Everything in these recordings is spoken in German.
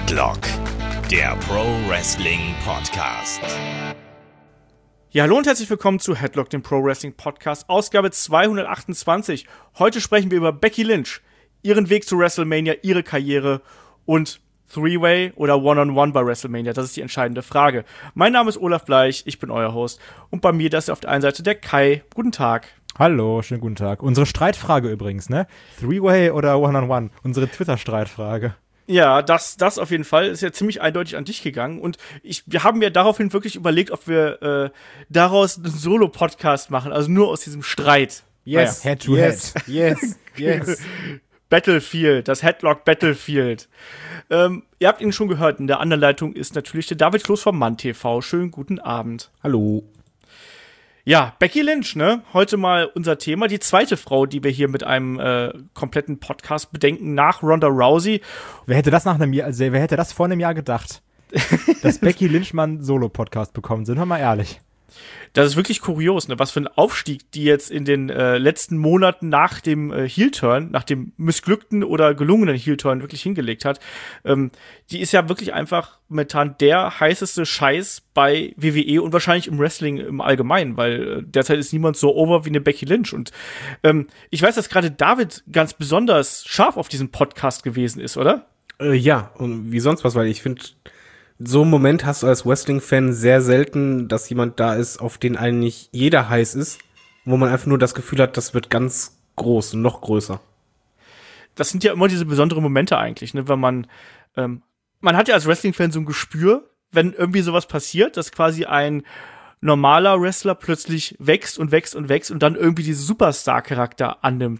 Headlock, der Pro Wrestling Podcast. Ja, hallo und herzlich willkommen zu Headlock, dem Pro Wrestling Podcast, Ausgabe 228. Heute sprechen wir über Becky Lynch, ihren Weg zu WrestleMania, ihre Karriere und Three-Way oder One-on-One bei WrestleMania. Das ist die entscheidende Frage. Mein Name ist Olaf Bleich, ich bin euer Host. Und bei mir, das ist auf der einen Seite der Kai. Guten Tag. Hallo, schönen guten Tag. Unsere Streitfrage übrigens, ne? Three-Way oder One-on-One? Unsere Twitter-Streitfrage. Ja, das auf jeden Fall ist ja ziemlich eindeutig an dich gegangen. Und wir haben ja daraufhin wirklich überlegt, ob wir daraus einen Solo-Podcast machen, also nur aus diesem Streit. Yes, naja. Head to Head. Yes. Battlefield, das Headlock Battlefield. Ihr habt ihn schon gehört, in der anderen Leitung ist natürlich der David Kloß vom Mann TV. Schönen guten Abend. Hallo. Ja, Becky Lynch, ne? Heute mal unser Thema. Die zweite Frau, die wir hier mit einem kompletten Podcast bedenken, nach Ronda Rousey. Wer hätte das wer hätte das vor einem Jahr gedacht? Dass Becky Lynch mal einen Solo-Podcast bekommen, sind wir mal ehrlich. Das ist wirklich kurios, ne? Was für ein Aufstieg die jetzt in den letzten Monaten nach dem Heel-Turn, nach dem missglückten oder gelungenen Heel-Turn wirklich hingelegt hat. Die ist ja wirklich einfach momentan der heißeste Scheiß bei WWE und wahrscheinlich im Wrestling im Allgemeinen, weil derzeit ist niemand so over wie eine Becky Lynch. Und ich weiß, dass gerade David ganz besonders scharf auf diesen Podcast gewesen ist, oder? Ja, und wie sonst was, weil ich finde, so einen Moment hast du als Wrestling-Fan sehr selten, dass jemand da ist, auf den eigentlich jeder heiß ist, wo man einfach nur das Gefühl hat, das wird ganz groß und noch größer. Das sind ja immer diese besonderen Momente eigentlich, ne, wenn man hat ja als Wrestling-Fan so ein Gespür, wenn irgendwie sowas passiert, dass quasi ein normaler Wrestler plötzlich wächst und wächst und wächst und dann irgendwie diesen Superstar-Charakter annimmt.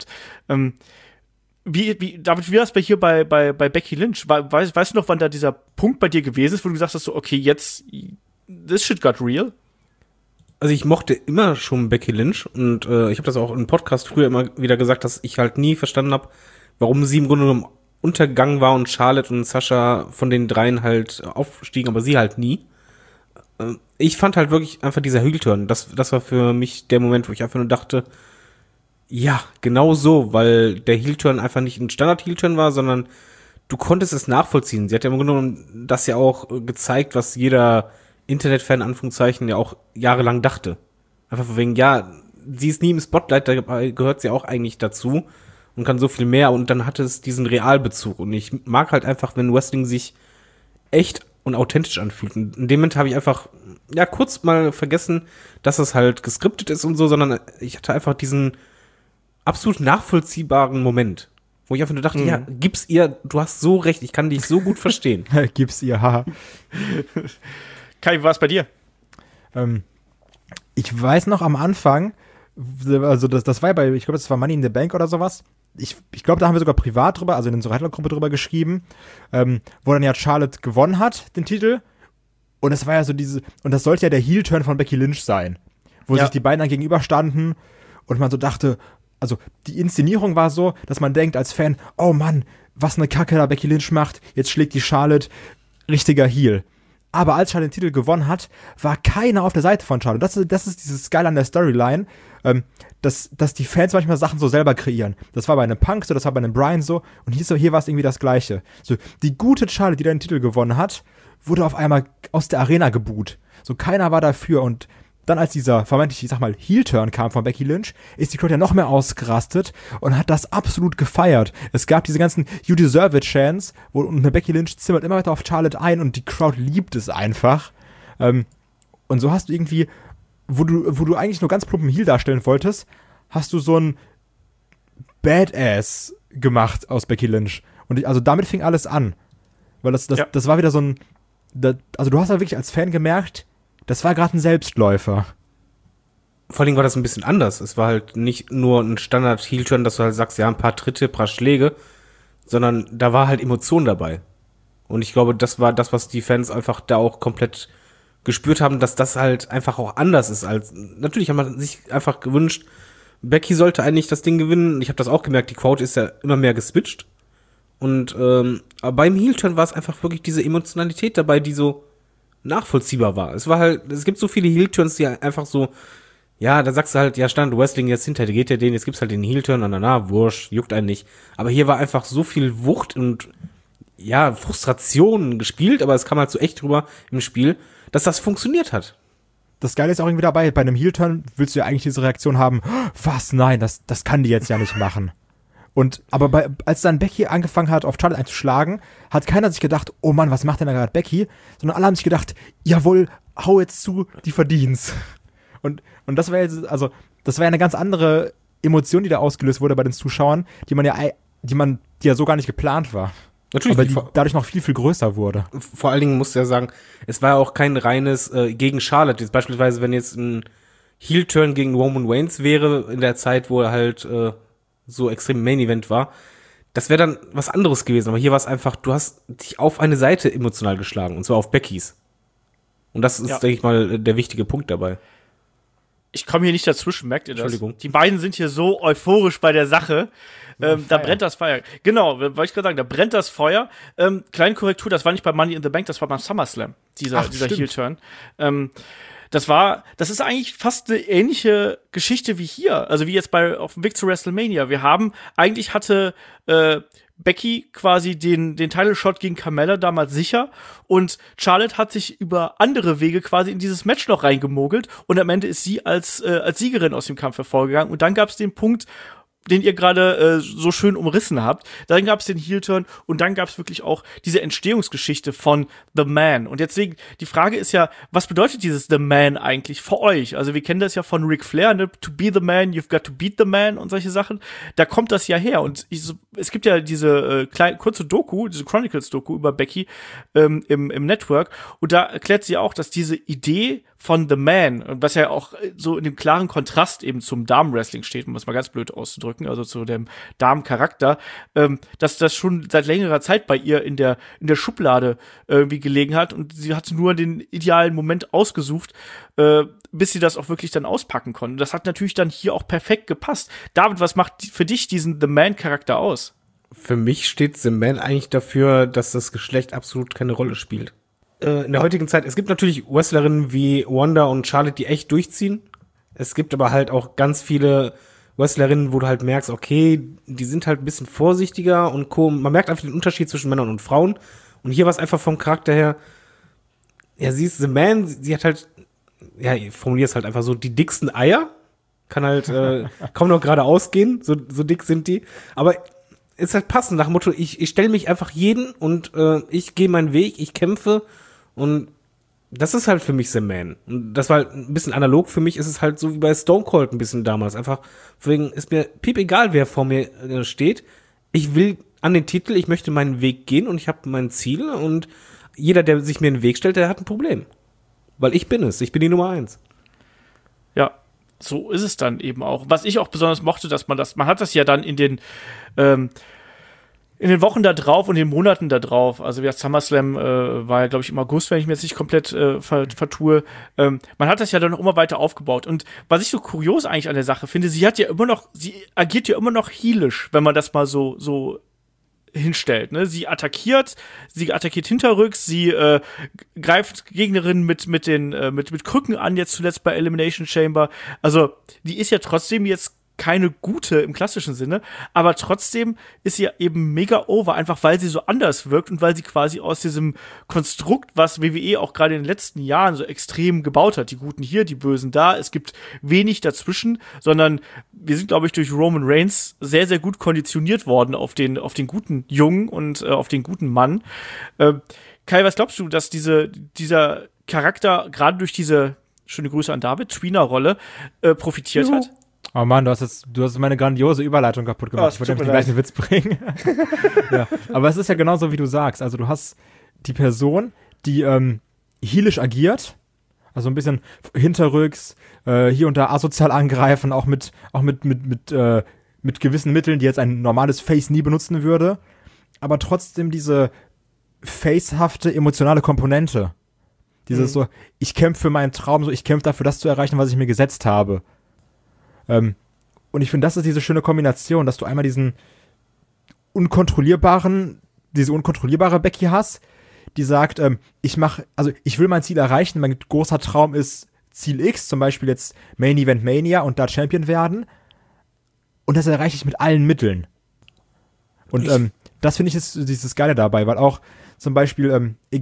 David, wie war das hier bei Becky Lynch? Weißt du noch, wann da dieser Punkt bei dir gewesen ist, wo du gesagt hast, so, okay, jetzt, this shit got real? Also ich mochte immer schon Becky Lynch und ich habe das auch im Podcast früher immer wieder gesagt, dass ich halt nie verstanden habe, warum sie im Grunde genommen untergegangen war und Charlotte und Sasha von den dreien halt aufstiegen, aber sie halt nie. Ich fand halt wirklich einfach dieser Heel-Turn, das war für mich der Moment, wo ich einfach nur dachte, ja, genau so, weil der Heel-Turn einfach nicht ein Standard-Heel-Turn war, sondern du konntest es nachvollziehen. Sie hat ja im Grunde genommen das ja auch gezeigt, was jeder Internet-Fan, Anführungszeichen, ja auch jahrelang dachte. Einfach von wegen, ja, sie ist nie im Spotlight, dabei gehört sie auch eigentlich dazu und kann so viel mehr und dann hatte es diesen Realbezug. Und ich mag halt einfach, wenn Wrestling sich echt und authentisch anfühlt. Und in dem Moment habe ich einfach, ja, kurz mal vergessen, dass es halt geskriptet ist und so, sondern ich hatte einfach diesen absolut nachvollziehbaren Moment, wo ich einfach nur dachte, ja, gib's ihr, du hast so recht, ich kann dich so gut verstehen. Gib's ihr, haha. Kai, wie war es bei dir? Ich weiß noch am Anfang, also das war ja ich glaube, das war Money in the Bank oder sowas. Ich glaube, da haben wir sogar privat drüber, also in unserer Headlock-Gruppe drüber geschrieben, wo dann ja Charlotte gewonnen hat, den Titel. Und es war ja so und das sollte ja der Heel-Turn von Becky Lynch sein, wo sich die beiden dann gegenüberstanden und man so dachte, also die Inszenierung war so, dass man denkt als Fan, oh Mann, was eine Kacke da Becky Lynch macht, jetzt schlägt die Charlotte, richtiger Heel. Aber als Charlotte den Titel gewonnen hat, war keiner auf der Seite von Charlotte. Das ist dieses Geile an der Storyline, dass die Fans manchmal Sachen so selber kreieren. Das war bei einem Punk so, das war bei einem Bryan so und hier war es irgendwie das Gleiche. So, die gute Charlotte, die den Titel gewonnen hat, wurde auf einmal aus der Arena geboot. So, keiner war dafür und dann, als dieser vermeintlich, ich sag mal, Heel-Turn kam von Becky Lynch, ist die Crowd ja noch mehr ausgerastet und hat das absolut gefeiert. Es gab diese ganzen You Deserve It Chants, wo eine Becky Lynch zimmert immer weiter auf Charlotte ein und die Crowd liebt es einfach. Und so hast du irgendwie, wo du eigentlich nur ganz plumpen Heel darstellen wolltest, hast du so ein Badass gemacht aus Becky Lynch. Und also damit fing alles an. Weil das war wieder so ein, also du hast ja wirklich als Fan gemerkt, das war gerade ein Selbstläufer. Vor allem war das ein bisschen anders. Es war halt nicht nur ein Standard-Heel-Turn, dass du halt sagst, ja, ein paar Tritte, ein paar Schläge, sondern da war halt Emotion dabei. Und ich glaube, das war das, was die Fans einfach da auch komplett gespürt haben, dass das halt einfach auch anders ist als, natürlich hat man sich einfach gewünscht, Becky sollte eigentlich das Ding gewinnen. Ich habe das auch gemerkt, die Crowd ist ja immer mehr geswitcht. Und aber beim Heel-Turn war es einfach wirklich diese Emotionalität dabei, die so nachvollziehbar war. Es gibt so viele Heel-Turns, die einfach so, ja, da sagst du halt, ja, Standard Wrestling, jetzt hinter dir geht der den, jetzt gibt's halt den Heel-Turn und danach, wurscht, juckt einen nicht. Aber hier war einfach so viel Wucht und Frustration gespielt, aber es kam halt so echt drüber im Spiel, dass das funktioniert hat. Das Geile ist auch irgendwie dabei, bei einem Heel-Turn willst du ja eigentlich diese Reaktion haben, was, nein, das kann die jetzt ja nicht machen. Aber als dann Becky angefangen hat, auf Charlotte einzuschlagen, hat keiner sich gedacht, oh Mann, was macht denn da gerade Becky? Sondern alle haben sich gedacht, jawohl, hau jetzt zu, die verdien's. Und das war jetzt, also, das war ja eine ganz andere Emotion, die da ausgelöst wurde bei den Zuschauern, die ja so gar nicht geplant war. Natürlich. Aber die dadurch noch viel, viel größer wurde. Vor allen Dingen musst du ja sagen, es war ja auch kein reines gegen Charlotte. Jetzt beispielsweise, wenn jetzt ein Heel-Turn gegen Roman Reigns wäre, in der Zeit, wo er halt so extrem Main-Event war, das wäre dann was anderes gewesen. Aber hier war es einfach, du hast dich auf eine Seite emotional geschlagen, und zwar auf Beckys. Und das ist, denke ich mal, der wichtige Punkt dabei. Ich komme hier nicht dazwischen, merkt ihr das? Entschuldigung. Die beiden sind hier so euphorisch bei der Sache. Da brennt das Feuer. Genau, wollte ich gerade sagen, da brennt das Feuer. Kleine Korrektur, das war nicht bei Money in the Bank, das war beim SummerSlam, dieser Heel-Turn. Das ist eigentlich fast eine ähnliche Geschichte wie hier, also wie jetzt auf dem Weg zu WrestleMania. Eigentlich hatte Becky quasi den Title-Shot gegen Carmella damals sicher und Charlotte hat sich über andere Wege quasi in dieses Match noch reingemogelt und am Ende ist sie als Siegerin aus dem Kampf hervorgegangen und dann gab es den Punkt, den ihr gerade so schön umrissen habt. Dann gab es den Heel-Turn und dann gab es wirklich auch diese Entstehungsgeschichte von The Man. Und deswegen, die Frage ist ja, was bedeutet dieses The Man eigentlich für euch? Also wir kennen das ja von Ric Flair, ne? To be the man, you've got to beat the man und solche Sachen. Da kommt das ja her. Und es gibt ja diese kurze Doku, diese Chronicles-Doku über Becky im Network. Und da erklärt sie auch, dass diese Idee von The Man, was ja auch so in dem klaren Kontrast eben zum Damenwrestling steht, um es mal ganz blöd auszudrücken, also zu dem Damencharakter, dass das schon seit längerer Zeit bei ihr in der Schublade irgendwie gelegen hat und sie hatte nur den idealen Moment ausgesucht, bis sie das auch wirklich dann auspacken konnte. Das hat natürlich dann hier auch perfekt gepasst. David, was macht für dich diesen The Man-Charakter aus? Für mich steht The Man eigentlich dafür, dass das Geschlecht absolut keine Rolle spielt. In der heutigen Zeit, es gibt natürlich Wrestlerinnen wie Wanda und Charlotte, die echt durchziehen. Es gibt aber halt auch ganz viele Wrestlerinnen, wo du halt merkst, okay, die sind halt ein bisschen vorsichtiger und man merkt einfach den Unterschied zwischen Männern und Frauen. Und hier war es einfach vom Charakter her, ja, sie ist The Man, sie hat halt, ja, ich formuliere es halt einfach so, die dicksten Eier. Kann halt kaum noch geradeaus gehen, so dick sind die. Aber ist halt passend nach dem Motto, ich stelle mich einfach jeden und ich gehe meinen Weg, ich kämpfe. Und das ist halt für mich The Man. Und das war halt ein bisschen analog. Für mich ist es halt so wie bei Stone Cold ein bisschen damals. Einfach, deswegen ist mir piep egal, wer vor mir steht. Ich will an den Titel, ich möchte meinen Weg gehen und ich habe mein Ziel. Und jeder, der sich mir in den Weg stellt, der hat ein Problem. Weil ich bin die Nummer 1. Ja, so ist es dann eben auch. Was ich auch besonders mochte, dass man hat das ja dann in den Wochen da drauf und den Monaten da drauf, also wie das SummerSlam war ja, glaube ich, im August, wenn ich mir jetzt nicht komplett vertue, man hat das ja dann noch immer weiter aufgebaut. Und was ich so kurios eigentlich an der Sache finde, sie agiert ja immer noch heelisch, wenn man das mal so hinstellt, ne? Sie attackiert hinterrücks, sie greift Gegnerinnen mit Krücken an, jetzt zuletzt bei Elimination Chamber. Also, die ist ja trotzdem jetzt keine gute im klassischen Sinne, aber trotzdem ist sie ja eben mega over, einfach weil sie so anders wirkt und weil sie quasi aus diesem Konstrukt, was WWE auch gerade in den letzten Jahren so extrem gebaut hat, die Guten hier, die Bösen da, es gibt wenig dazwischen, sondern wir sind, glaube ich, durch Roman Reigns sehr, sehr gut konditioniert worden auf den guten Jungen und auf den guten Mann. Kai, was glaubst du, dass dieser Charakter gerade durch diese, schöne Grüße an David, Tweener-Rolle profitiert hat? Oh Mann, du hast meine grandiose Überleitung kaputt gemacht. Ich wollte nämlich den gleichen Witz bringen. Ja. Aber es ist ja genauso, wie du sagst. Also du hast die Person, die heelisch agiert, also ein bisschen hinterrücks, hier und da asozial angreifen, auch mit gewissen Mitteln, die jetzt ein normales Face nie benutzen würde. Aber trotzdem diese facehafte, emotionale Komponente. Dieses so, ich kämpfe für meinen Traum, so ich kämpfe dafür, das zu erreichen, was ich mir gesetzt habe. Und ich finde, das ist diese schöne Kombination, dass du einmal diese unkontrollierbare Becky hast, die sagt, ich will mein Ziel erreichen, mein großer Traum ist Ziel X, zum Beispiel jetzt Main Event Mania und da Champion werden. Und das erreiche ich mit allen Mitteln. Und das finde ich ist dieses Geile dabei, weil auch zum Beispiel, ich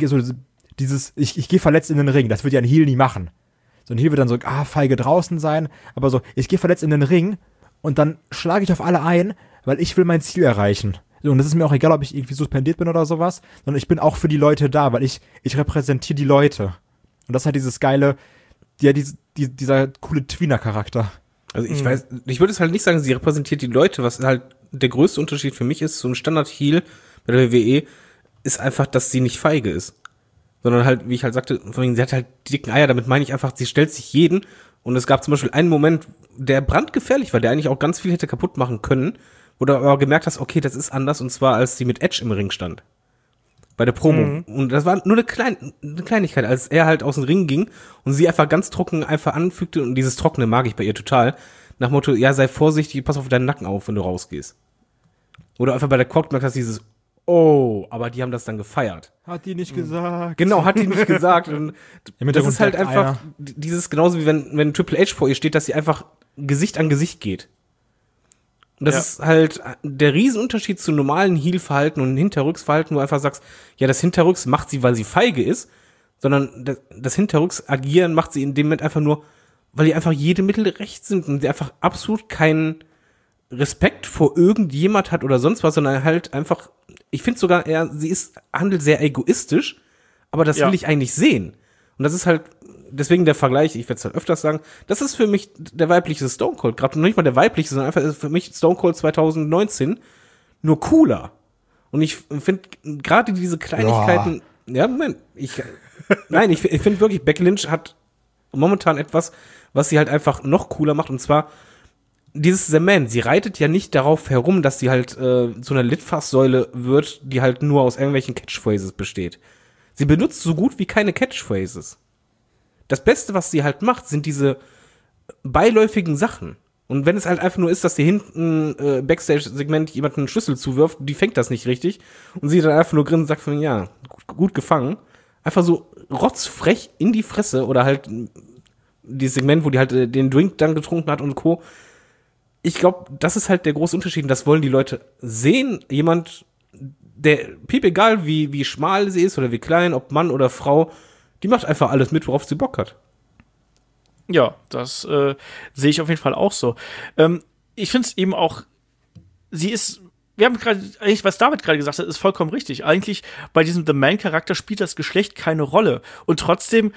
gehe verletzt in den Ring, das wird ja ein Heel nie machen. So ein Heel wird dann so, feige draußen sein, aber so, ich gehe verletzt in den Ring und dann schlage ich auf alle ein, weil ich will mein Ziel erreichen. So, und das ist mir auch egal, ob ich irgendwie suspendiert bin oder sowas, sondern ich bin auch für die Leute da, weil ich repräsentiere die Leute. Und das ist halt dieses geile, dieser coole Tweener-Charakter. Also ich weiß, ich würde es halt nicht sagen, sie repräsentiert die Leute, was halt der größte Unterschied für mich ist, so ein Standard-Heel bei der WWE, ist einfach, dass sie nicht feige ist. Sondern halt, wie ich halt sagte, sie hat halt die dicken Eier, damit meine ich einfach, sie stellt sich jeden. Und es gab zum Beispiel einen Moment, der brandgefährlich war, der eigentlich auch ganz viel hätte kaputt machen können, wo du aber gemerkt hast, okay, das ist anders, und zwar, als sie mit Edge im Ring stand. Bei der Promo. Und das war nur eine Kleinigkeit, als er halt aus dem Ring ging und sie einfach ganz trocken einfach anfügte, und dieses Trockene mag ich bei ihr total, nach Motto, ja, sei vorsichtig, pass auf deinen Nacken auf, wenn du rausgehst. Oder einfach bei der Cock merkst, dieses, oh, aber die haben das dann gefeiert. Hat die nicht gesagt. Genau, hat die nicht gesagt. Und das ist halt einfach dieses, genauso wie wenn Triple H vor ihr steht, dass sie einfach Gesicht an Gesicht geht. Und das ist halt der Riesenunterschied zu normalen Heel-Verhalten und Hinterrücksverhalten, wo du einfach sagst, ja, das Hinterrücks macht sie, weil sie feige ist, sondern das Hinterrücks-Agieren macht sie in dem Moment einfach nur, weil die einfach jede Mittel recht sind und sie einfach absolut keinen Respekt vor irgendjemand hat oder sonst was, sondern halt einfach, ich finde sogar eher, handelt sehr egoistisch, aber das will ich eigentlich sehen. Und das ist halt, deswegen der Vergleich, ich werde es halt öfters sagen, das ist für mich der weibliche Stone Cold, gerade noch nicht mal der weibliche, sondern einfach ist für mich Stone Cold 2019 nur cooler. Und ich finde gerade diese Kleinigkeiten, Moment, ich finde wirklich, Becky Lynch hat momentan etwas, was sie halt einfach noch cooler macht, und zwar dieses The Man. Sie reitet ja nicht darauf herum, dass sie halt so eine Litfaßsäule wird, die halt nur aus irgendwelchen Catchphrases besteht. Sie benutzt so gut wie keine Catchphrases. Das Beste, was sie halt macht, sind diese beiläufigen Sachen. Und wenn es halt einfach nur ist, dass sie hinten Backstage-Segment jemanden einen Schlüssel zuwirft, die fängt das nicht richtig, und sie dann einfach nur grinst und sagt von, ja, gut gefangen. Einfach so rotzfrech in die Fresse, oder halt dieses Segment, wo die halt den Drink dann getrunken hat und Co. Ich glaube, das ist halt der große Unterschied, und das wollen die Leute sehen. Jemand, der, piep egal wie schmal sie ist oder wie klein, ob Mann oder Frau, die macht einfach alles mit, worauf sie Bock hat. Ja, das sehe ich auf jeden Fall auch so. Ich finde es eben auch, wir haben gerade, eigentlich, was David gerade gesagt hat, ist vollkommen richtig. Eigentlich bei diesem The Man-Charakter spielt das Geschlecht keine Rolle. Und trotzdem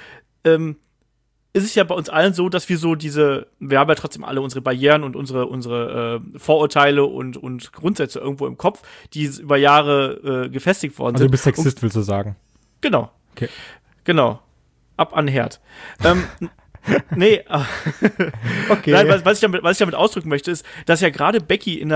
ist es ja bei uns allen so, dass wir wir haben ja trotzdem alle unsere Barrieren und unsere Vorurteile und Grundsätze irgendwo im Kopf, die über Jahre gefestigt worden sind. Also du bist Sexist, willst du sagen? Genau. Okay. Genau. Ab an Herd. Nee, okay. Nein, was ich damit ausdrücken möchte, ist, dass ja gerade Becky in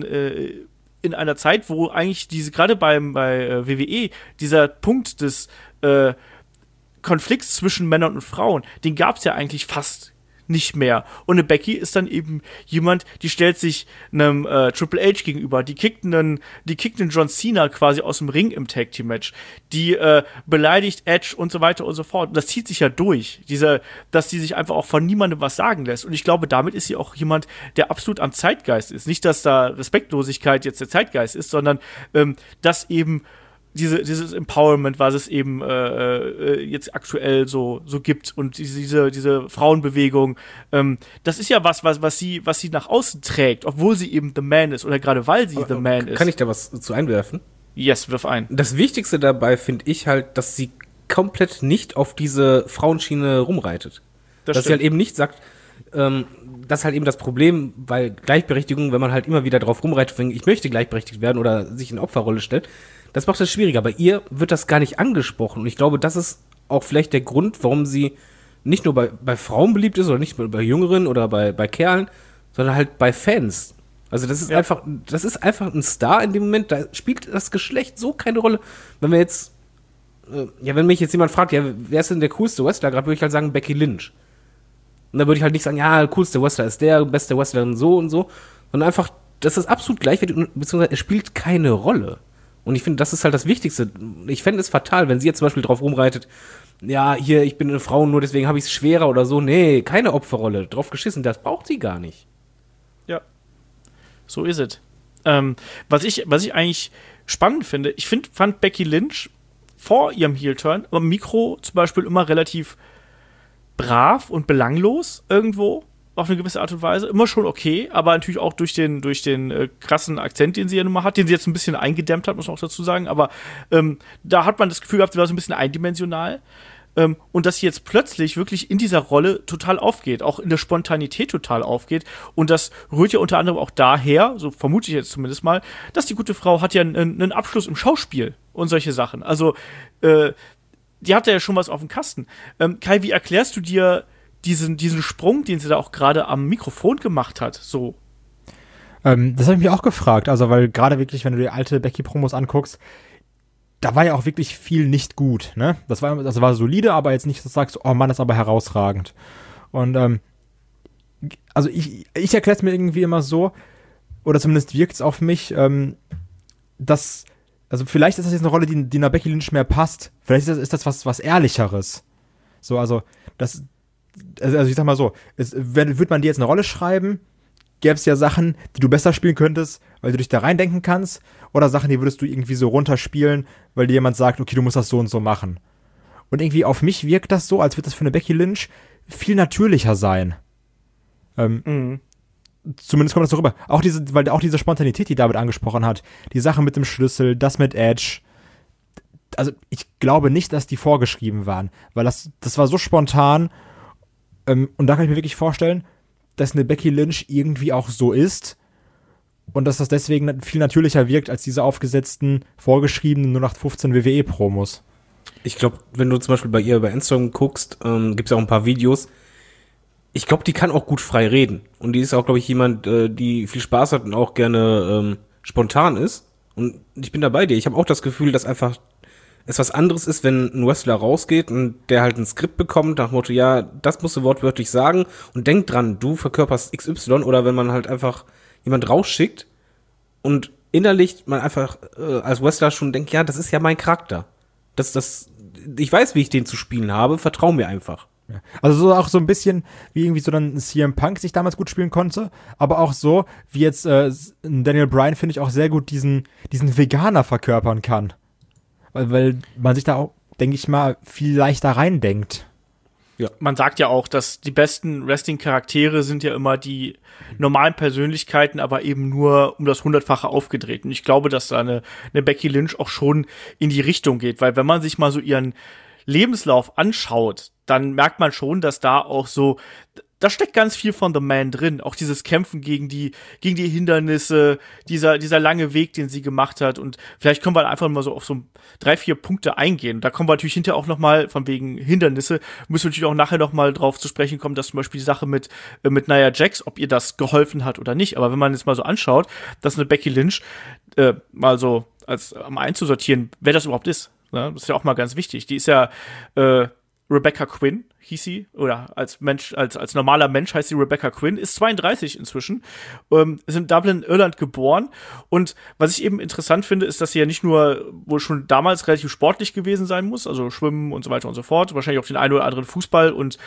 einer Zeit, wo eigentlich gerade bei WWE dieser Punkt des Konflikts zwischen Männern und Frauen, den gab's ja eigentlich fast nicht mehr. Und eine Becky ist dann eben jemand, die stellt sich einem Triple H gegenüber, die kickt einen John Cena quasi aus dem Ring im Tag Team Match, die beleidigt Edge und so weiter und so fort. Und das zieht sich ja durch, dass die sich einfach auch von niemandem was sagen lässt. Und ich glaube, damit ist sie auch jemand, der absolut am Zeitgeist ist. Nicht, dass da Respektlosigkeit jetzt der Zeitgeist ist, sondern dass eben dieses Empowerment, was es eben jetzt aktuell so gibt, und diese Frauenbewegung, das ist ja was sie nach außen trägt, obwohl sie eben The Man ist, oder gerade weil sie The Man ist. Kann ich da was zu einwerfen? Yes, wirf ein. Das Wichtigste dabei finde ich halt, dass sie komplett nicht auf diese Frauenschiene rumreitet. Dass sie halt eben nicht sagt, das ist halt eben das Problem bei Gleichberechtigung, wenn man halt immer wieder drauf rumreitet, ich möchte gleichberechtigt werden oder sich in Opferrolle stellt. Das macht es schwieriger. Bei ihr wird das gar nicht angesprochen. Und ich glaube, das ist auch vielleicht der Grund, warum sie nicht nur bei Frauen beliebt ist oder nicht bei Jüngeren oder bei Kerlen, sondern halt bei Fans. Also das ist einfach ein Star in dem Moment. Da spielt das Geschlecht so keine Rolle. Wenn wir jetzt, wenn mich jetzt jemand fragt, ja, wer ist denn der coolste Wrestler? Gerade würde ich halt sagen Becky Lynch. Und da würde ich halt nicht sagen, ja, der coolste Wrestler ist der, beste Wrestler und so. Sondern einfach, das ist absolut gleichwertig, beziehungsweise es spielt keine Rolle. Und ich finde, das ist halt das Wichtigste. Ich fände es fatal, wenn sie jetzt zum Beispiel drauf rumreitet, ja, hier, ich bin eine Frau, nur deswegen habe ich es schwerer oder so. Nee, keine Opferrolle. Drauf geschissen, das braucht sie gar nicht. Ja, so ist es. Was ich eigentlich spannend finde. Fand Becky Lynch vor ihrem Heel-Turn am Mikro zum Beispiel immer relativ brav und belanglos irgendwo, auf eine gewisse Art und Weise. Immer schon okay, aber natürlich auch durch den krassen Akzent, den sie ja nun mal hat, den sie jetzt ein bisschen eingedämmt hat, muss man auch dazu sagen. Aber da hat man das Gefühl gehabt, sie war so ein bisschen eindimensional. Und dass sie jetzt plötzlich wirklich in dieser Rolle total aufgeht, auch in der Spontanität total aufgeht. Und das rührt ja unter anderem auch daher, so vermute ich jetzt zumindest mal, dass die gute Frau hat ja einen Abschluss im Schauspiel und solche Sachen. Also, die hat ja schon was auf dem Kasten. Kai, wie erklärst du dir diesen Sprung, den sie da auch gerade am Mikrofon gemacht hat, so? Das habe ich mich auch gefragt, also weil gerade wirklich, wenn du dir alte Becky-Promos anguckst, da war ja auch wirklich viel nicht gut, ne? Das war solide, aber jetzt nicht, dass du sagst, oh Mann, das ist aber herausragend. Und also ich erkläre es mir irgendwie immer so, oder zumindest wirkt es auf mich, dass, also vielleicht ist das jetzt eine Rolle, die einer Becky Lynch mehr passt. Vielleicht ist das was Ehrlicheres. So, also ich sag mal so, würde man dir jetzt eine Rolle schreiben, gäbe es ja Sachen, die du besser spielen könntest, weil du dich da reindenken kannst, oder Sachen, die würdest du irgendwie so runterspielen, weil dir jemand sagt, okay, du musst das so und so machen. Und irgendwie auf mich wirkt das so, als würde das für eine Becky Lynch viel natürlicher sein. Zumindest kommt das so rüber. Weil auch diese Spontanität, die David angesprochen hat, die Sache mit dem Schlüssel, das mit Edge, also ich glaube nicht, dass die vorgeschrieben waren, weil das war so spontan, und da kann ich mir wirklich vorstellen, dass eine Becky Lynch irgendwie auch so ist und dass das deswegen viel natürlicher wirkt als diese aufgesetzten, vorgeschriebenen 0815 WWE-Promos. Ich glaube, wenn du zum Beispiel bei ihr bei Instagram guckst, gibt es ja auch ein paar Videos. Ich glaube, die kann auch gut frei reden. Und die ist auch, glaube ich, jemand, die viel Spaß hat und auch gerne spontan ist. Und ich bin da bei dir. Ich habe auch das Gefühl, dass einfach es was anderes ist, wenn ein Wrestler rausgeht und der halt ein Skript bekommt, nach dem Motto, ja, das musst du wortwörtlich sagen und denk dran, du verkörperst XY, oder wenn man halt einfach jemand rausschickt und innerlich man einfach als Wrestler schon denkt, ja, das ist ja mein Charakter. Ich weiß, wie ich den zu spielen habe, vertrau mir einfach. Ja. Also so auch so ein bisschen, wie irgendwie so dann CM Punk sich damals gut spielen konnte, aber auch so, wie jetzt Daniel Bryan, finde ich, auch sehr gut diesen Veganer verkörpern kann. Weil man sich da auch, denke ich mal, viel leichter reindenkt. Ja. Man sagt ja auch, dass die besten Wrestling-Charaktere sind ja immer die normalen Persönlichkeiten, aber eben nur um das 100-fache aufgedreht. Und ich glaube, dass da eine Becky Lynch auch schon in die Richtung geht, weil wenn man sich mal so ihren Lebenslauf anschaut, dann merkt man schon, dass da auch so, da steckt ganz viel von The Man drin. Auch dieses Kämpfen gegen die Hindernisse, dieser lange Weg, den sie gemacht hat. Und vielleicht können wir einfach mal so auf so 3-4 Punkte eingehen. Da kommen wir natürlich hinterher auch noch mal, von wegen Hindernisse, müssen wir natürlich auch nachher noch mal drauf zu sprechen kommen, dass zum Beispiel die Sache mit Nia Jax, ob ihr das geholfen hat oder nicht. Aber wenn man jetzt mal so anschaut, dass eine Becky Lynch mal so als mal einzusortieren, wer das überhaupt ist. Ne? Das ist ja auch mal ganz wichtig. Die ist ja Rebecca Quinn, hieß sie, oder als normaler Mensch heißt sie Rebecca Quinn, ist 32 inzwischen, ist in Dublin, Irland geboren, und was ich eben interessant finde, ist, dass sie ja nicht nur wohl schon damals relativ sportlich gewesen sein muss, also Schwimmen und so weiter und so fort, wahrscheinlich auch den einen oder anderen Fußball und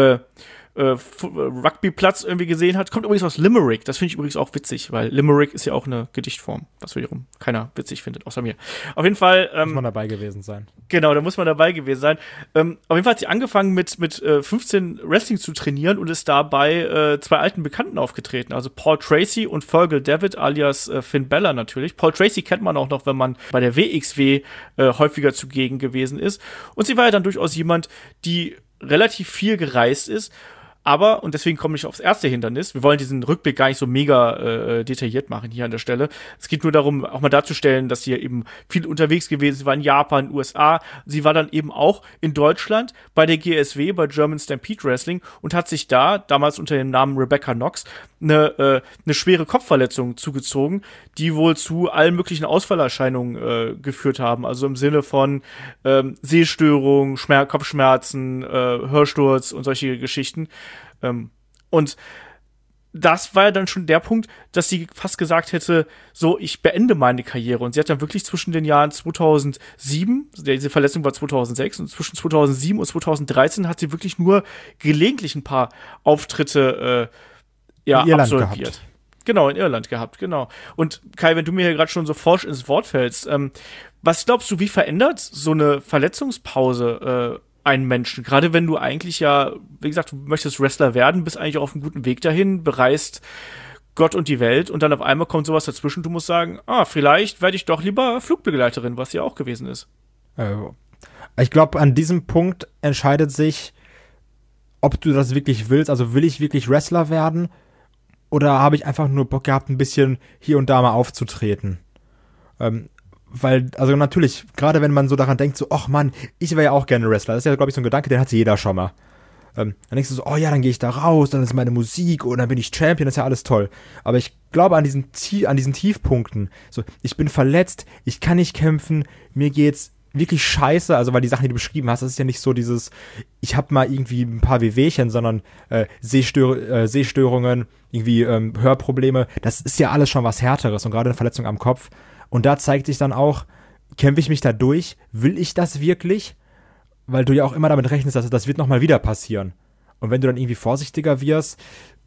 Rugbyplatz irgendwie gesehen hat. Kommt übrigens aus Limerick. Das finde ich übrigens auch witzig, weil Limerick ist ja auch eine Gedichtform, was wiederum keiner witzig findet, außer mir. Auf jeden Fall muss man dabei gewesen sein. Genau, da muss man dabei gewesen sein. Auf jeden Fall hat sie angefangen mit 15 Wrestling zu trainieren und ist dabei 2 alten Bekannten aufgetreten. Also Paul Tracy und Fergal Devitt alias Finn Balor natürlich. Paul Tracy kennt man auch noch, wenn man bei der WXW häufiger zugegen gewesen ist. Und sie war ja dann durchaus jemand, die relativ viel gereist ist. Aber, und deswegen komme ich aufs erste Hindernis, wir wollen diesen Rückblick gar nicht so mega detailliert machen hier an der Stelle. Es geht nur darum, auch mal darzustellen, dass sie eben viel unterwegs gewesen ist. Sie war in Japan, USA. Sie war dann eben auch in Deutschland bei der GSW, bei German Stampede Wrestling, und hat sich da, damals unter dem Namen Rebecca Knox, eine schwere Kopfverletzung zugezogen, die wohl zu allen möglichen Ausfallerscheinungen geführt haben. Also im Sinne von Sehstörung, Kopfschmerzen, Hörsturz und solche Geschichten. Und das war ja dann schon der Punkt, dass sie fast gesagt hätte, so, ich beende meine Karriere. Und sie hat dann wirklich zwischen den Jahren 2007, diese Verletzung war 2006, und zwischen 2007 und 2013 hat sie wirklich nur gelegentlich ein paar Auftritte absolviert. Genau, in Irland gehabt, genau. Und Kai, wenn du mir hier gerade schon so forsch ins Wort fällst, was glaubst du, wie verändert so eine Verletzungspause einen Menschen? Gerade wenn du eigentlich ja, wie gesagt, du möchtest Wrestler werden, bist eigentlich auch auf einem guten Weg dahin, bereist Gott und die Welt und dann auf einmal kommt sowas dazwischen, du musst sagen, vielleicht werde ich doch lieber Flugbegleiterin, was ja auch gewesen ist. Ich glaube, an diesem Punkt entscheidet sich, ob du das wirklich willst. Also will ich wirklich Wrestler werden oder habe ich einfach nur Bock gehabt, ein bisschen hier und da mal aufzutreten? Weil, also natürlich, gerade wenn man so daran denkt, so, ach Mann, ich wäre ja auch gerne Wrestler. Das ist ja, glaube ich, so ein Gedanke, den hat jeder schon mal. Dann denkst du so, oh ja, dann gehe ich da raus, dann ist meine Musik und dann bin ich Champion, das ist ja alles toll. Aber ich glaube an diesen Tiefpunkten, so, ich bin verletzt, ich kann nicht kämpfen, mir geht's wirklich scheiße, also weil die Sachen, die du beschrieben hast, das ist ja nicht so dieses, ich habe mal irgendwie ein paar Wehwehchen, sondern Sehstörungen, irgendwie Hörprobleme, das ist ja alles schon was Härteres und gerade eine Verletzung am Kopf. Und da zeigt sich dann auch, kämpfe ich mich da durch, will ich das wirklich? Weil du ja auch immer damit rechnest, dass das wird nochmal wieder passieren. Und wenn du dann irgendwie vorsichtiger wirst,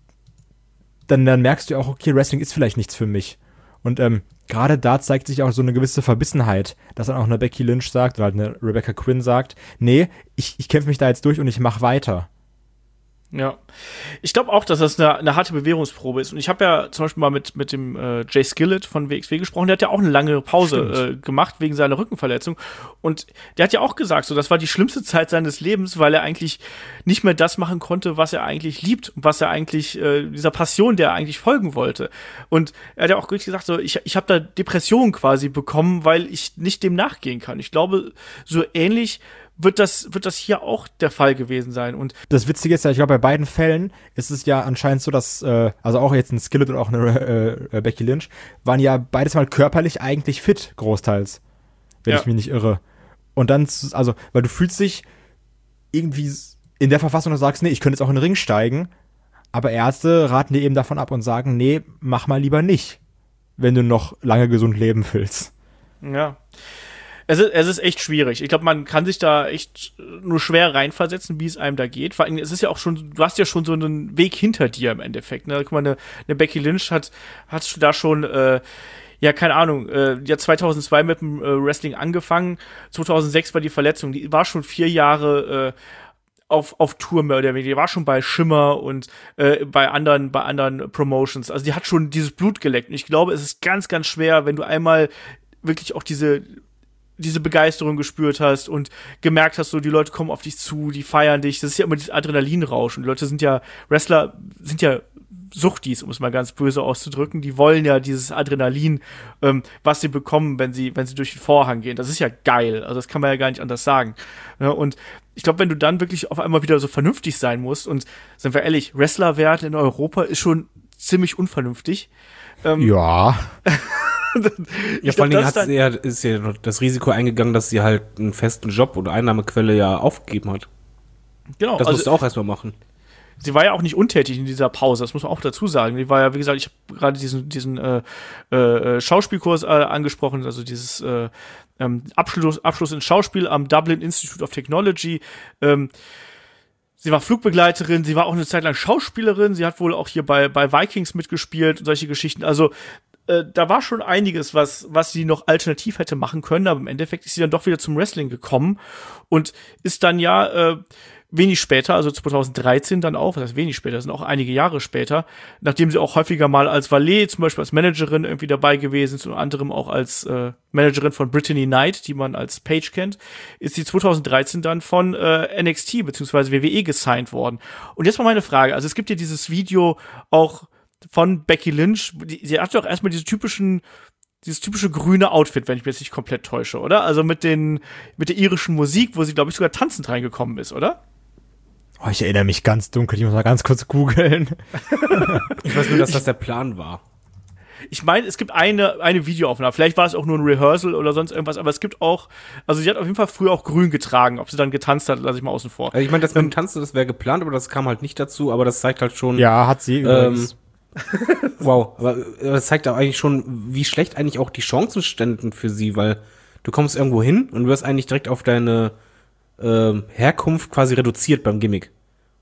dann merkst du auch, okay, Wrestling ist vielleicht nichts für mich. Und gerade da zeigt sich auch so eine gewisse Verbissenheit, dass dann auch eine Becky Lynch sagt, oder halt eine Rebecca Quinn sagt, nee, ich kämpfe mich da jetzt durch und ich mache weiter. Ja, ich glaube auch, dass das eine harte Bewährungsprobe ist. Und ich habe ja zum Beispiel mal mit dem Jay Skillett von WXW gesprochen. Der hat ja auch eine lange Pause gemacht wegen seiner Rückenverletzung. Und der hat ja auch gesagt, so das war die schlimmste Zeit seines Lebens, weil er eigentlich nicht mehr das machen konnte, was er eigentlich liebt und was er eigentlich dieser Passion, der er eigentlich folgen wollte. Und er hat ja auch wirklich gesagt, so ich habe da Depressionen quasi bekommen, weil ich nicht dem nachgehen kann. Ich glaube, so ähnlich wird das hier auch der Fall gewesen sein. Und das Witzige ist ja, ich glaube, bei beiden Fällen ist es ja anscheinend so, dass, also auch jetzt ein Skillet und auch eine Becky Lynch, waren ja beides mal körperlich eigentlich fit, großteils. Wenn ich mich nicht irre. Und dann, also, weil du fühlst dich irgendwie in der Verfassung, dass du sagst, nee, ich könnte jetzt auch in den Ring steigen, aber Ärzte raten dir eben davon ab und sagen, nee, mach mal lieber nicht, wenn du noch lange gesund leben willst. Ja. Es ist echt schwierig. Ich glaube, man kann sich da echt nur schwer reinversetzen, wie es einem da geht. Vor allem, es ist ja auch schon, du hast ja schon so einen Weg hinter dir im Endeffekt. Ne? Guck mal, eine Becky Lynch hat da schon, keine Ahnung, die hat 2002 mit dem Wrestling angefangen. 2006 war die Verletzung. Die war schon 4 Jahre auf Tour mehr oder weniger. Die war schon bei Shimmer und bei anderen Promotions. Also die hat schon dieses Blut geleckt. Und ich glaube, es ist ganz, ganz schwer, wenn du einmal wirklich auch diese Begeisterung gespürt hast und gemerkt hast, so die Leute kommen auf dich zu, die feiern dich. Das ist ja immer dieses Adrenalinrauschen. Die Leute Wrestler sind ja Suchtis, um es mal ganz böse auszudrücken. Die wollen ja dieses Adrenalin, was sie bekommen, wenn sie durch den Vorhang gehen. Das ist ja geil. Also das kann man ja gar nicht anders sagen. Ja, und ich glaube, wenn du dann wirklich auf einmal wieder so vernünftig sein musst und, sind wir ehrlich, Wrestler werden in Europa ist schon ziemlich unvernünftig. Ja. Ja, vor allen Dingen ist ja das Risiko eingegangen, dass sie halt einen festen Job oder Einnahmequelle ja aufgegeben hat. Genau. Das musst du auch erstmal machen. Sie war ja auch nicht untätig in dieser Pause, das muss man auch dazu sagen. Die war ja, wie gesagt, ich habe gerade diesen Schauspielkurs angesprochen, also dieses Abschluss in Schauspiel am Dublin Institute of Technology. Sie war Flugbegleiterin, sie war auch eine Zeit lang Schauspielerin, sie hat wohl auch hier bei Vikings mitgespielt und solche Geschichten. Also da war schon einiges, was sie noch alternativ hätte machen können, aber im Endeffekt ist sie dann doch wieder zum Wrestling gekommen und ist dann wenig später, also 2013 dann auch, was heißt wenig später, das sind auch einige Jahre später, nachdem sie auch häufiger mal als Valet, zum Beispiel als Managerin irgendwie dabei gewesen ist, unter anderem auch als Managerin von Brittany Knight, die man als Paige kennt, ist sie 2013 dann von NXT bzw. WWE gesigned worden. Und jetzt mal meine Frage, also es gibt ja dieses Video auch von Becky Lynch, sie hat doch erstmal dieses typische grüne Outfit, wenn ich mich jetzt nicht komplett täusche, oder? Also mit der irischen Musik, wo sie, glaube ich, sogar tanzend reingekommen ist, oder? Oh, ich erinnere mich ganz dunkel, ich muss mal ganz kurz googeln. Ich weiß nur, dass das der Plan war. Ich meine, es gibt eine Videoaufnahme, vielleicht war es auch nur ein Rehearsal oder sonst irgendwas, aber es gibt auch, also sie hat auf jeden Fall früher auch grün getragen, ob sie dann getanzt hat, lasse ich mal außen vor. Also ich meine, das mit dem Tanzen, das wäre geplant, aber das kam halt nicht dazu, aber das zeigt halt schon. Ja, hat sie übrigens. Wow, aber das zeigt auch eigentlich schon, wie schlecht eigentlich auch die Chancen ständen für sie, weil du kommst irgendwo hin und wirst eigentlich direkt auf deine Herkunft quasi reduziert beim Gimmick.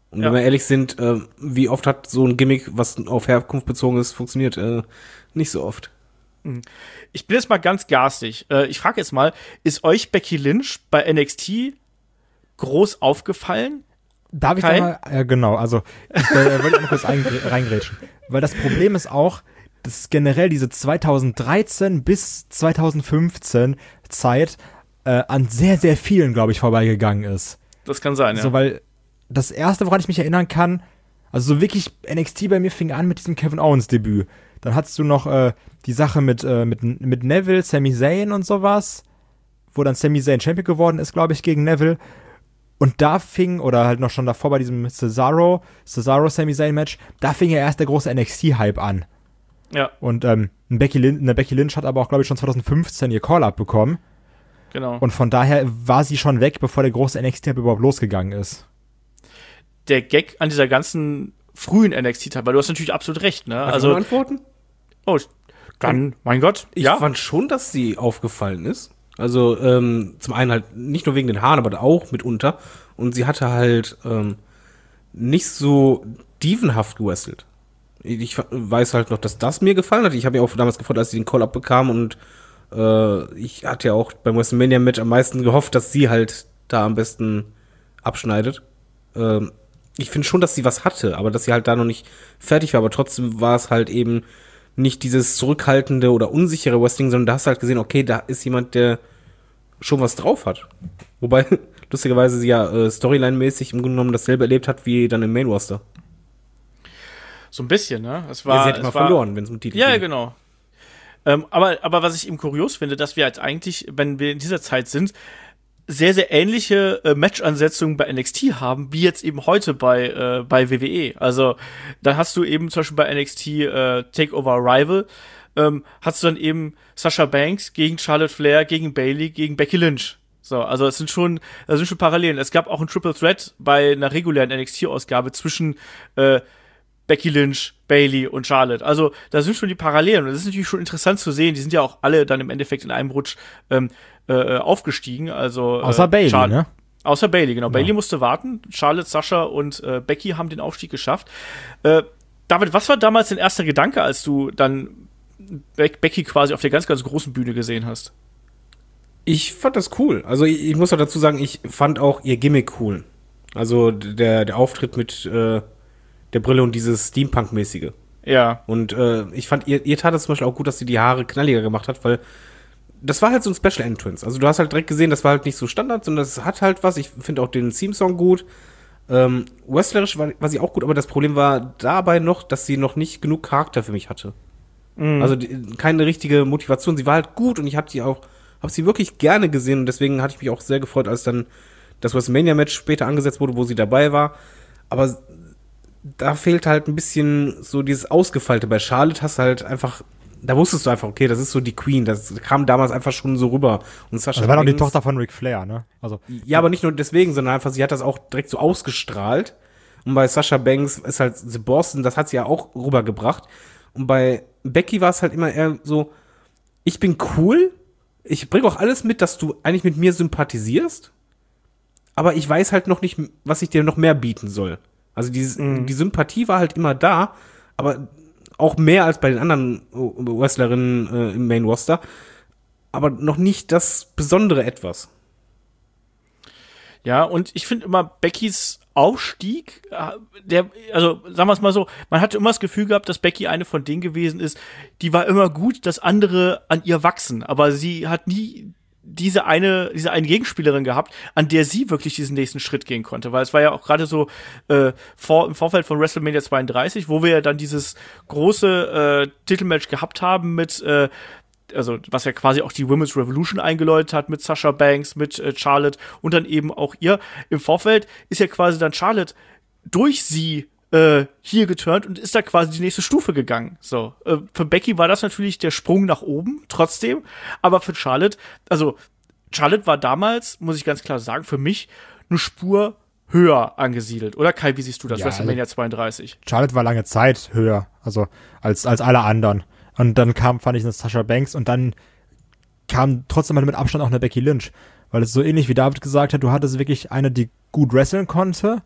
Und wenn wir ehrlich sind, wie oft hat so ein Gimmick, was auf Herkunft bezogen ist, funktioniert? Nicht so oft. Ich bin jetzt mal ganz garstig. Ich frage jetzt mal, ist euch Becky Lynch bei NXT groß aufgefallen? Darf ich da mal, genau, also ich wollte mal kurz reingrätschen. Weil das Problem ist auch, dass generell diese 2013 bis 2015 Zeit an sehr, sehr vielen, glaube ich, vorbeigegangen ist. Das kann sein, ja. So, weil das erste, woran ich mich erinnern kann, also so wirklich NXT bei mir fing an mit diesem Kevin Owens Debüt. Dann hattest du noch die Sache mit Neville, Sami Zayn und sowas, wo dann Sami Zayn Champion geworden ist, glaube ich, gegen Neville. Und da fing, oder halt noch schon davor bei diesem Cesaro-Sami Zayn-Match, da fing ja erst der große NXT-Hype an. Ja. Und eine Becky Lynch hat aber auch, glaube ich, schon 2015 ihr Call-Up bekommen. Genau. Und von daher war sie schon weg, bevor der große NXT-Hype überhaupt losgegangen ist. Der Gag an dieser ganzen frühen NXT-Zeit, weil du hast natürlich absolut recht, ne? Also antworten? Oh, dann, mein Gott. Ich fand schon, dass sie aufgefallen ist. Also zum einen halt nicht nur wegen den Haaren, aber auch mitunter. Und sie hatte halt nicht so dievenhaft gewrestelt. Ich weiß halt noch, dass das mir gefallen hat. Ich habe ja auch damals gefreut, als sie den Call-Up bekam. Und ich hatte ja auch beim WrestleMania-Match am meisten gehofft, dass sie halt da am besten abschneidet. Ich finde schon, dass sie was hatte, aber dass sie halt da noch nicht fertig war. Aber trotzdem war es halt eben nicht dieses zurückhaltende oder unsichere Wrestling, sondern da hast du halt gesehen, okay, da ist jemand, der schon was drauf hat. Wobei, lustigerweise sie ja Storyline-mäßig im Grunde genommen dasselbe erlebt hat, wie dann im Main-Roster. So ein bisschen, ne? Es war, sie hätte mal verloren, wenn es um Titel geht. Ja, genau. Aber was ich eben kurios finde, dass wir jetzt eigentlich, wenn wir in dieser Zeit sind, sehr, sehr ähnliche Match-Ansetzungen bei NXT haben, wie jetzt eben heute bei WWE. Also, dann hast du eben zum Beispiel bei NXT Takeover Arrival, hast du dann eben Sasha Banks gegen Charlotte Flair, gegen Bayley, gegen Becky Lynch. So, also das sind schon Parallelen. Es gab auch ein Triple Threat bei einer regulären NXT-Ausgabe zwischen Becky Lynch, Bayley und Charlotte. Also da sind schon die Parallelen. Und das ist natürlich schon interessant zu sehen. Die sind ja auch alle dann im Endeffekt in einem Rutsch aufgestiegen. Also außer Bayley, ne? Außer Bayley, genau. Ja. Bayley musste warten. Charlotte, Sasha und Becky haben den Aufstieg geschafft. David, was war damals dein erster Gedanke, als du dann Becky quasi auf der ganz, ganz großen Bühne gesehen hast? Ich fand das cool. Also ich muss auch dazu sagen, ich fand auch ihr Gimmick cool. Also der Auftritt mit der Brille und dieses Steampunk-mäßige. Ja. Und ich fand, ihr tat es zum Beispiel auch gut, dass sie die Haare knalliger gemacht hat, weil das war halt so ein Special Entrance. Also du hast halt direkt gesehen, das war halt nicht so Standard, sondern das hat halt was. Ich finde auch den Theme-Song gut. Wrestlerisch war sie auch gut, aber das Problem war dabei noch, dass sie noch nicht genug Charakter für mich hatte. Mhm. Also keine richtige Motivation. Sie war halt gut und ich habe sie wirklich gerne gesehen und deswegen hatte ich mich auch sehr gefreut, als dann das WrestleMania-Match später angesetzt wurde, wo sie dabei war. Aber da fehlt halt ein bisschen so dieses Ausgefeilte. Bei Charlotte hast du halt einfach, da wusstest du einfach, okay, das ist so die Queen, das kam damals einfach schon so rüber. Und Sasha das war doch die Tochter von Ric Flair, ne? Also, ja, aber nicht nur deswegen, sondern einfach, sie hat das auch direkt so ausgestrahlt. Und bei Sasha Banks ist halt The Boss, und das hat sie ja auch rübergebracht. Und bei Becky war es halt immer eher so, ich bin cool, ich bringe auch alles mit, dass du eigentlich mit mir sympathisierst, aber ich weiß halt noch nicht, was ich dir noch mehr bieten soll. Also die Sympathie war halt immer da, aber auch mehr als bei den anderen Wrestlerinnen im Main Roster, aber noch nicht das besondere Etwas. Ja, und ich finde immer Beckys Aufstieg, also sagen wir es mal so, man hatte immer das Gefühl gehabt, dass Becky eine von denen gewesen ist, die war immer gut, dass andere an ihr wachsen, aber sie hat nie diese eine Gegenspielerin gehabt, an der sie wirklich diesen nächsten Schritt gehen konnte, weil es war ja auch gerade so im Vorfeld von WrestleMania 32, wo wir ja dann dieses große Titelmatch gehabt haben mit also was ja quasi auch die Women's Revolution eingeläutet hat mit Sasha Banks, mit Charlotte und dann eben auch ihr. Im Vorfeld ist ja quasi dann Charlotte durch sie hier geturnt und ist da quasi die nächste Stufe gegangen. So, für Becky war das natürlich der Sprung nach oben, trotzdem, aber für Charlotte, also Charlotte war damals, muss ich ganz klar sagen, für mich eine Spur höher angesiedelt. Oder Kai, wie siehst du das, WrestleMania 32? Charlotte war lange Zeit höher, also als alle anderen. Und dann fand ich eine Sasha Banks und dann kam trotzdem halt mit Abstand auch eine Becky Lynch. Weil es so ähnlich wie David gesagt hat, du hattest wirklich eine, die gut wresteln konnte,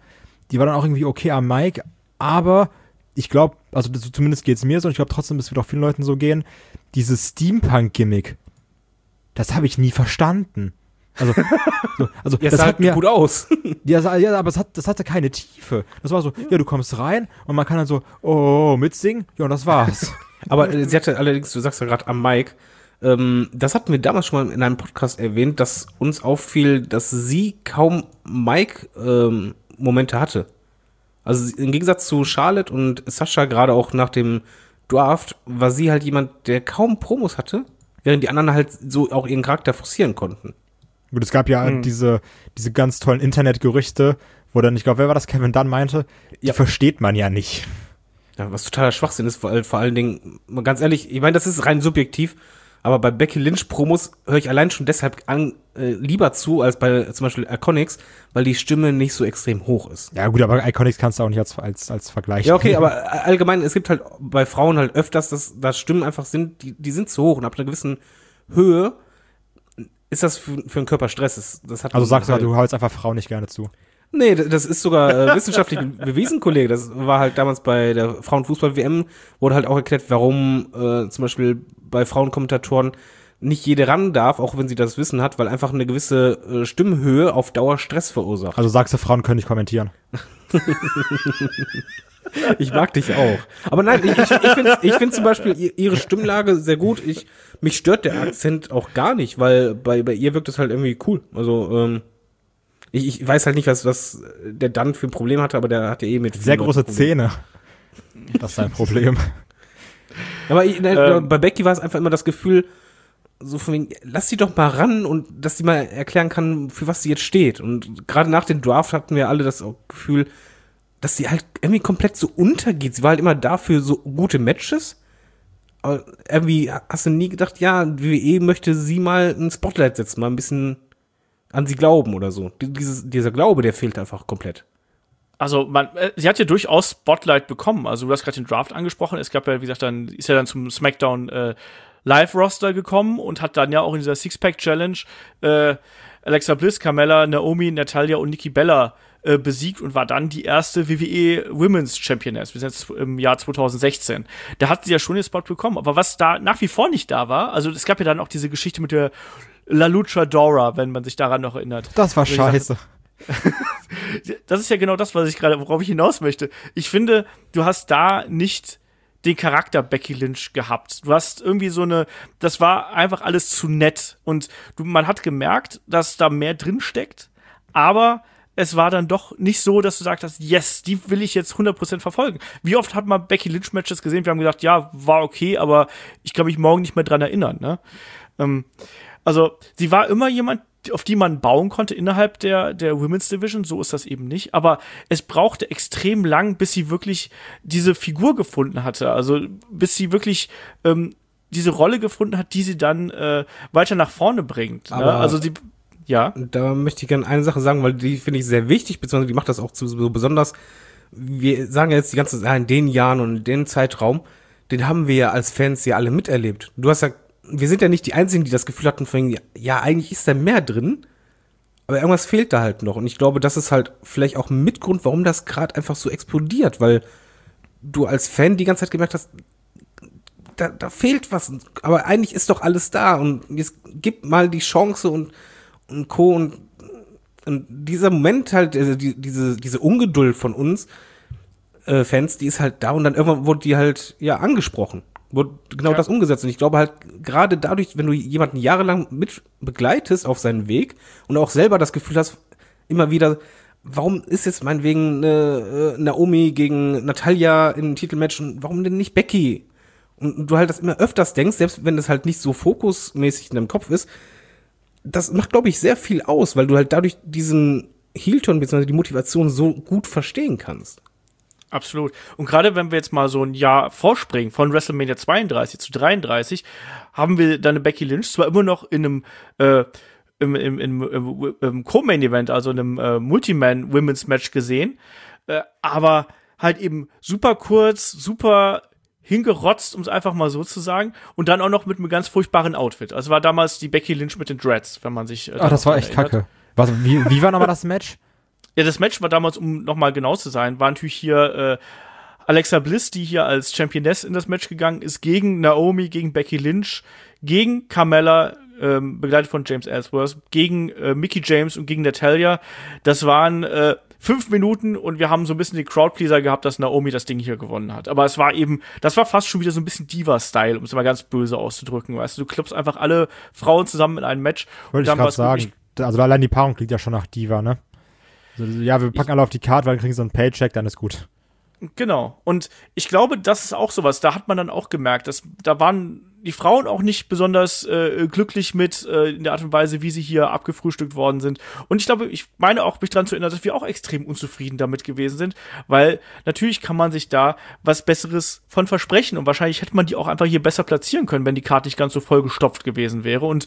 die war dann auch irgendwie okay am Mic, aber ich glaube, also zumindest geht's mir so, und ich glaube trotzdem, es wird auch vielen Leuten so gehen, dieses Steampunk-Gimmick, das habe ich nie verstanden. Also Ja, das sah hat mir gut aus. ja, aber das hatte keine Tiefe. Das war so, ja, du kommst rein und man kann dann so, mitsingen, ja, und das war's. Aber sie hatte allerdings, du sagst ja gerade am Mic, das hatten wir damals schon mal in einem Podcast erwähnt, dass uns auffiel, dass sie kaum Mic-Momente hatte. Also im Gegensatz zu Charlotte und Sascha, gerade auch nach dem Draft, war sie halt jemand, der kaum Promos hatte, während die anderen halt so auch ihren Charakter forcieren konnten. Gut, es gab ja diese ganz tollen Internetgerüchte, wo dann, ich glaube, wer war das, Kevin Dunn meinte, die versteht man ja nicht. Ja, was totaler Schwachsinn ist, weil vor allen Dingen, mal ganz ehrlich, ich meine, das ist rein subjektiv, aber bei Becky Lynch Promos höre ich allein schon deshalb lieber zu, als bei zum Beispiel Iconics, weil die Stimme nicht so extrem hoch ist. Ja gut, aber Iconics kannst du auch nicht als Vergleich. Ja, okay, aber allgemein, es gibt halt bei Frauen halt öfters, dass Stimmen einfach sind, die sind zu hoch und ab einer gewissen Höhe ist das für den Körper Stress. Das hat also sagst du, halt, du hältst einfach Frauen nicht gerne zu. Nee, das ist sogar wissenschaftlich bewiesen, Kollege. Das war halt damals bei der Frauenfußball-WM, wurde halt auch erklärt, warum zum Beispiel bei Frauenkommentatoren nicht jede ran darf, auch wenn sie das Wissen hat, weil einfach eine gewisse Stimmhöhe auf Dauer Stress verursacht. Also sagst du, Frauen können nicht kommentieren. Ich mag dich auch. Aber nein, ich finde zum Beispiel ihre Stimmlage sehr gut. Mich stört der Akzent auch gar nicht, weil bei ihr wirkt es halt irgendwie cool. Also, ich weiß halt nicht, was der dann für ein Problem hatte, aber der hatte mit sehr große Zähne. Das ist ein Problem. Aber bei Becky war es einfach immer das Gefühl, so von wegen, lass sie doch mal ran und dass sie mal erklären kann, für was sie jetzt steht. Und gerade nach dem Draft hatten wir alle das Gefühl, dass sie halt irgendwie komplett so untergeht. Sie war halt immer da für so gute Matches. Aber irgendwie hast du nie gedacht, ja, WWE möchte sie mal ein Spotlight setzen, mal ein bisschen an sie glauben oder so. Dieser Glaube, der fehlt einfach komplett. Also sie hat ja durchaus Spotlight bekommen. Also du hast gerade den Draft angesprochen. Es gab ja, wie gesagt, ist ja dann zum SmackDown Live-Roster gekommen und hat dann ja auch in dieser Six-Pack-Challenge Alexa Bliss, Carmella, Naomi, Natalya und Nikki Bella besiegt und war dann die erste WWE Women's Championess. Wir sind jetzt im Jahr 2016. Da hat sie ja schon den Spot bekommen. Aber was da nach wie vor nicht da war, also es gab ja dann auch diese Geschichte mit der La Luchadora, wenn man sich daran noch erinnert. Das war scheiße. Das ist ja genau das, worauf ich hinaus möchte. Ich finde, du hast da nicht den Charakter Becky Lynch gehabt. Du hast irgendwie das war einfach alles zu nett. Und man hat gemerkt, dass da mehr drin steckt, aber es war dann doch nicht so, dass du gesagt hast, yes, die will ich jetzt 100% verfolgen. Wie oft hat man Becky Lynch Matches gesehen? Wir haben gesagt, ja, war okay, aber ich kann mich morgen nicht mehr dran erinnern. Ne? Also, sie war immer jemand, auf die man bauen konnte innerhalb der Women's Division, so ist das eben nicht, aber es brauchte extrem lang, bis sie wirklich diese Figur gefunden hatte, also bis sie wirklich diese Rolle gefunden hat, die sie dann weiter nach vorne bringt. Ne? Also sie, ja. Da möchte ich gerne eine Sache sagen, weil die finde ich sehr wichtig, beziehungsweise die macht das auch so besonders. Wir sagen ja jetzt die ganze Zeit, in den Jahren und in dem Zeitraum, den haben wir ja als Fans ja alle miterlebt. Wir sind ja nicht die Einzigen, die das Gefühl hatten, ja, eigentlich ist da mehr drin, aber irgendwas fehlt da halt noch. Und ich glaube, das ist halt vielleicht auch ein Mitgrund, warum das gerade einfach so explodiert, weil du als Fan die ganze Zeit gemerkt hast, da fehlt was, aber eigentlich ist doch alles da und jetzt gib mal die Chance und Co. Und dieser Moment halt, also diese Ungeduld von uns Fans, die ist halt da und dann irgendwann wurde die halt, ja, angesprochen. Wurde genau das umgesetzt. Und ich glaube halt, gerade dadurch, wenn du jemanden jahrelang mit begleitest auf seinen Weg und auch selber das Gefühl hast, immer wieder, warum ist jetzt meinetwegen Naomi gegen Natalya im Titelmatch und warum denn nicht Becky? Und du halt das immer öfters denkst, selbst wenn das halt nicht so fokusmäßig in deinem Kopf ist, das macht, glaube ich, sehr viel aus, weil du halt dadurch diesen Heel-Turn bzw. die Motivation so gut verstehen kannst. Absolut. Und gerade wenn wir jetzt mal so ein Jahr vorspringen, von WrestleMania 32 zu 33, haben wir dann eine Becky Lynch zwar immer noch in einem im Co-Main-Event, also in einem Multi-Man-Women's-Match gesehen, aber halt eben super kurz, super hingerotzt, um es einfach mal so zu sagen, und dann auch noch mit einem ganz furchtbaren Outfit. Also war damals die Becky Lynch mit den Dreads, wenn man sich das war echt erinnert. kacke. Wie war nochmal das Match? Ja, das Match war damals, um nochmal genau zu sein, war natürlich hier Alexa Bliss, die hier als Championess in das Match gegangen ist, gegen Naomi, gegen Becky Lynch, gegen Carmella, begleitet von James Ellsworth, gegen Mickie James und gegen Natalya. Das waren 5 Minuten und wir haben so ein bisschen den Crowdpleaser gehabt, dass Naomi das Ding hier gewonnen hat. Aber es war eben, das war fast schon wieder so ein bisschen Diva-Style, um es mal ganz böse auszudrücken. Weißt du, klippst einfach alle Frauen zusammen in einem Match. Wollte ich gerade sagen. Also allein die Paarung klingt ja schon nach Diva, ne? Also, ja, wir packen alle auf die Karte, weil wir kriegen so einen Paycheck, dann ist gut. Genau. Und ich glaube, das ist auch sowas. Da hat man dann auch gemerkt, dass da waren die Frauen auch nicht besonders glücklich mit in der Art und Weise, wie sie hier abgefrühstückt worden sind. Und ich glaube, ich meine auch, mich daran zu erinnern, dass wir auch extrem unzufrieden damit gewesen sind, weil natürlich kann man sich da was Besseres von versprechen und wahrscheinlich hätte man die auch einfach hier besser platzieren können, wenn die Karte nicht ganz so vollgestopft gewesen wäre. Und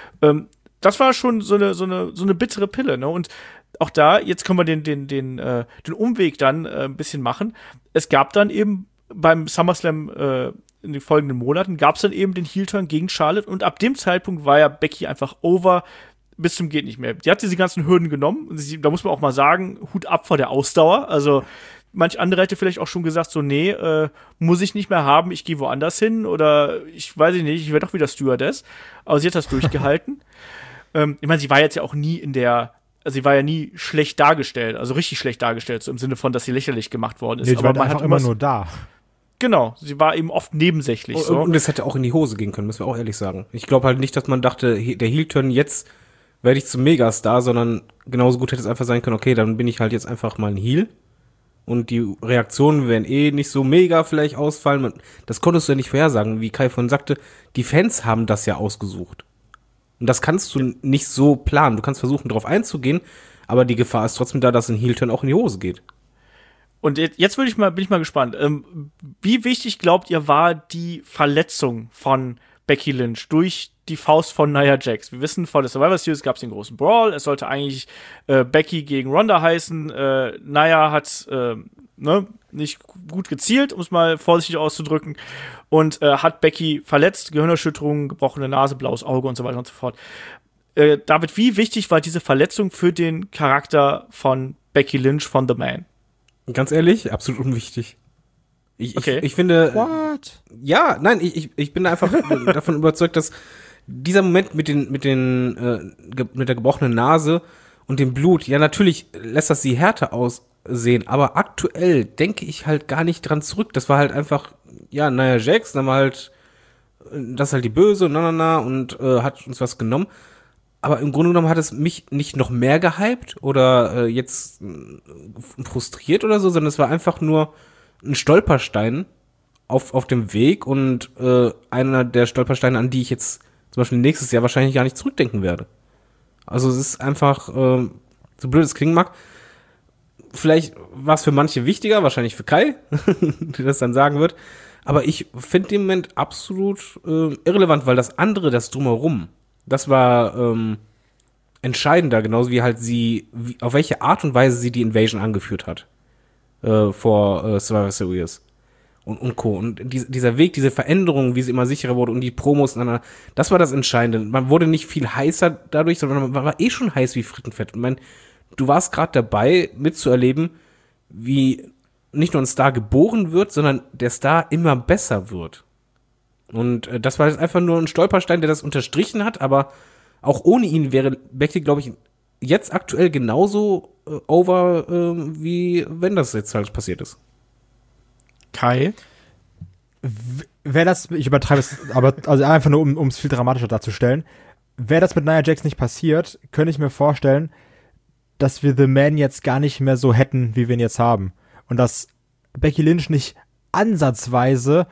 das war schon so eine bittere Pille, ne? Und auch da, jetzt können wir den Umweg dann ein bisschen machen. Es gab dann eben beim SummerSlam in den folgenden Monaten, gab es dann eben den Heel-Turn gegen Charlotte und ab dem Zeitpunkt war ja Becky einfach over bis zum geht nicht mehr. Die hat diese ganzen Hürden genommen und da muss man auch mal sagen, Hut ab vor der Ausdauer. Also manch andere hätte vielleicht auch schon gesagt, so nee, muss ich nicht mehr haben, ich gehe woanders hin oder ich weiß nicht, ich werde doch wieder Stewardess. Aber sie hat das durchgehalten. Ich meine, sie war jetzt ja auch nie sie war ja nie schlecht dargestellt, also richtig schlecht dargestellt, so im Sinne von, dass sie lächerlich gemacht worden ist. Nee, aber war man einfach hat immer nur da. Genau, sie war eben oft nebensächlich. So. Und es hätte auch in die Hose gehen können, müssen wir auch ehrlich sagen. Ich glaube halt nicht, dass man dachte, der Heel-Turn, jetzt werde ich zum Megastar, sondern genauso gut hätte es einfach sein können, okay, dann bin ich halt jetzt einfach mal ein Heel. Und die Reaktionen werden nicht so mega vielleicht ausfallen. Das konntest du ja nicht vorhersagen. Wie Kai vorhin sagte, die Fans haben das ja ausgesucht. Und das kannst du nicht so planen. Du kannst versuchen, darauf einzugehen, aber die Gefahr ist trotzdem da, dass ein Heel-Turn auch in die Hose geht. Und jetzt bin ich mal gespannt. Wie wichtig, glaubt ihr, war die Verletzung von Becky Lynch durch die Faust von Nia Jax? Wir wissen, vor der Survivor Series gab es den großen Brawl. Es sollte eigentlich Becky gegen Ronda heißen. Nia hat nicht gut gezielt, um es mal vorsichtig auszudrücken. Und hat Becky verletzt, Gehirnerschütterung, gebrochene Nase, blaues Auge und so weiter und so fort. David, wie wichtig war diese Verletzung für den Charakter von Becky Lynch von The Man? Ganz ehrlich, absolut unwichtig. Ich finde. What? Ja, nein, ich bin da einfach davon überzeugt, dass dieser Moment mit der gebrochenen Nase und dem Blut, ja, natürlich lässt das sie härter aussehen, aber aktuell denke ich halt gar nicht dran zurück. Das war halt einfach, ja, Nia Jax, dann war halt, das ist halt die Böse, und hat uns was genommen. Aber im Grunde genommen hat es mich nicht noch mehr gehypt oder jetzt frustriert oder so, sondern es war einfach nur ein Stolperstein auf dem Weg und einer der Stolpersteine, an die ich jetzt zum Beispiel nächstes Jahr wahrscheinlich gar nicht zurückdenken werde. Also es ist einfach, so blöd es klingen mag, vielleicht war es für manche wichtiger, wahrscheinlich für Kai, der das dann sagen wird, aber ich finde den Moment absolut irrelevant, weil das andere, das Drumherum, das war entscheidender, genauso wie halt auf welche Art und Weise sie die Invasion angeführt hat vor Survivor Series und Co. Und dieser Weg, diese Veränderung, wie sie immer sicherer wurde und die Promos, das war das Entscheidende. Man wurde nicht viel heißer dadurch, sondern man war schon heiß wie Frittenfett. Ich meine, du warst gerade dabei, mitzuerleben, wie nicht nur ein Star geboren wird, sondern der Star immer besser wird. Und das war jetzt einfach nur ein Stolperstein, der das unterstrichen hat, aber auch ohne ihn wäre Becky, glaube ich, jetzt aktuell genauso over, wie wenn das jetzt halt passiert ist. Kai? Wäre das, ich übertreibe es, aber also einfach nur, um es viel dramatischer darzustellen, wäre das mit Nia Jax nicht passiert, könnte ich mir vorstellen, dass wir The Man jetzt gar nicht mehr so hätten, wie wir ihn jetzt haben. Und dass Becky Lynch nicht ansatzweise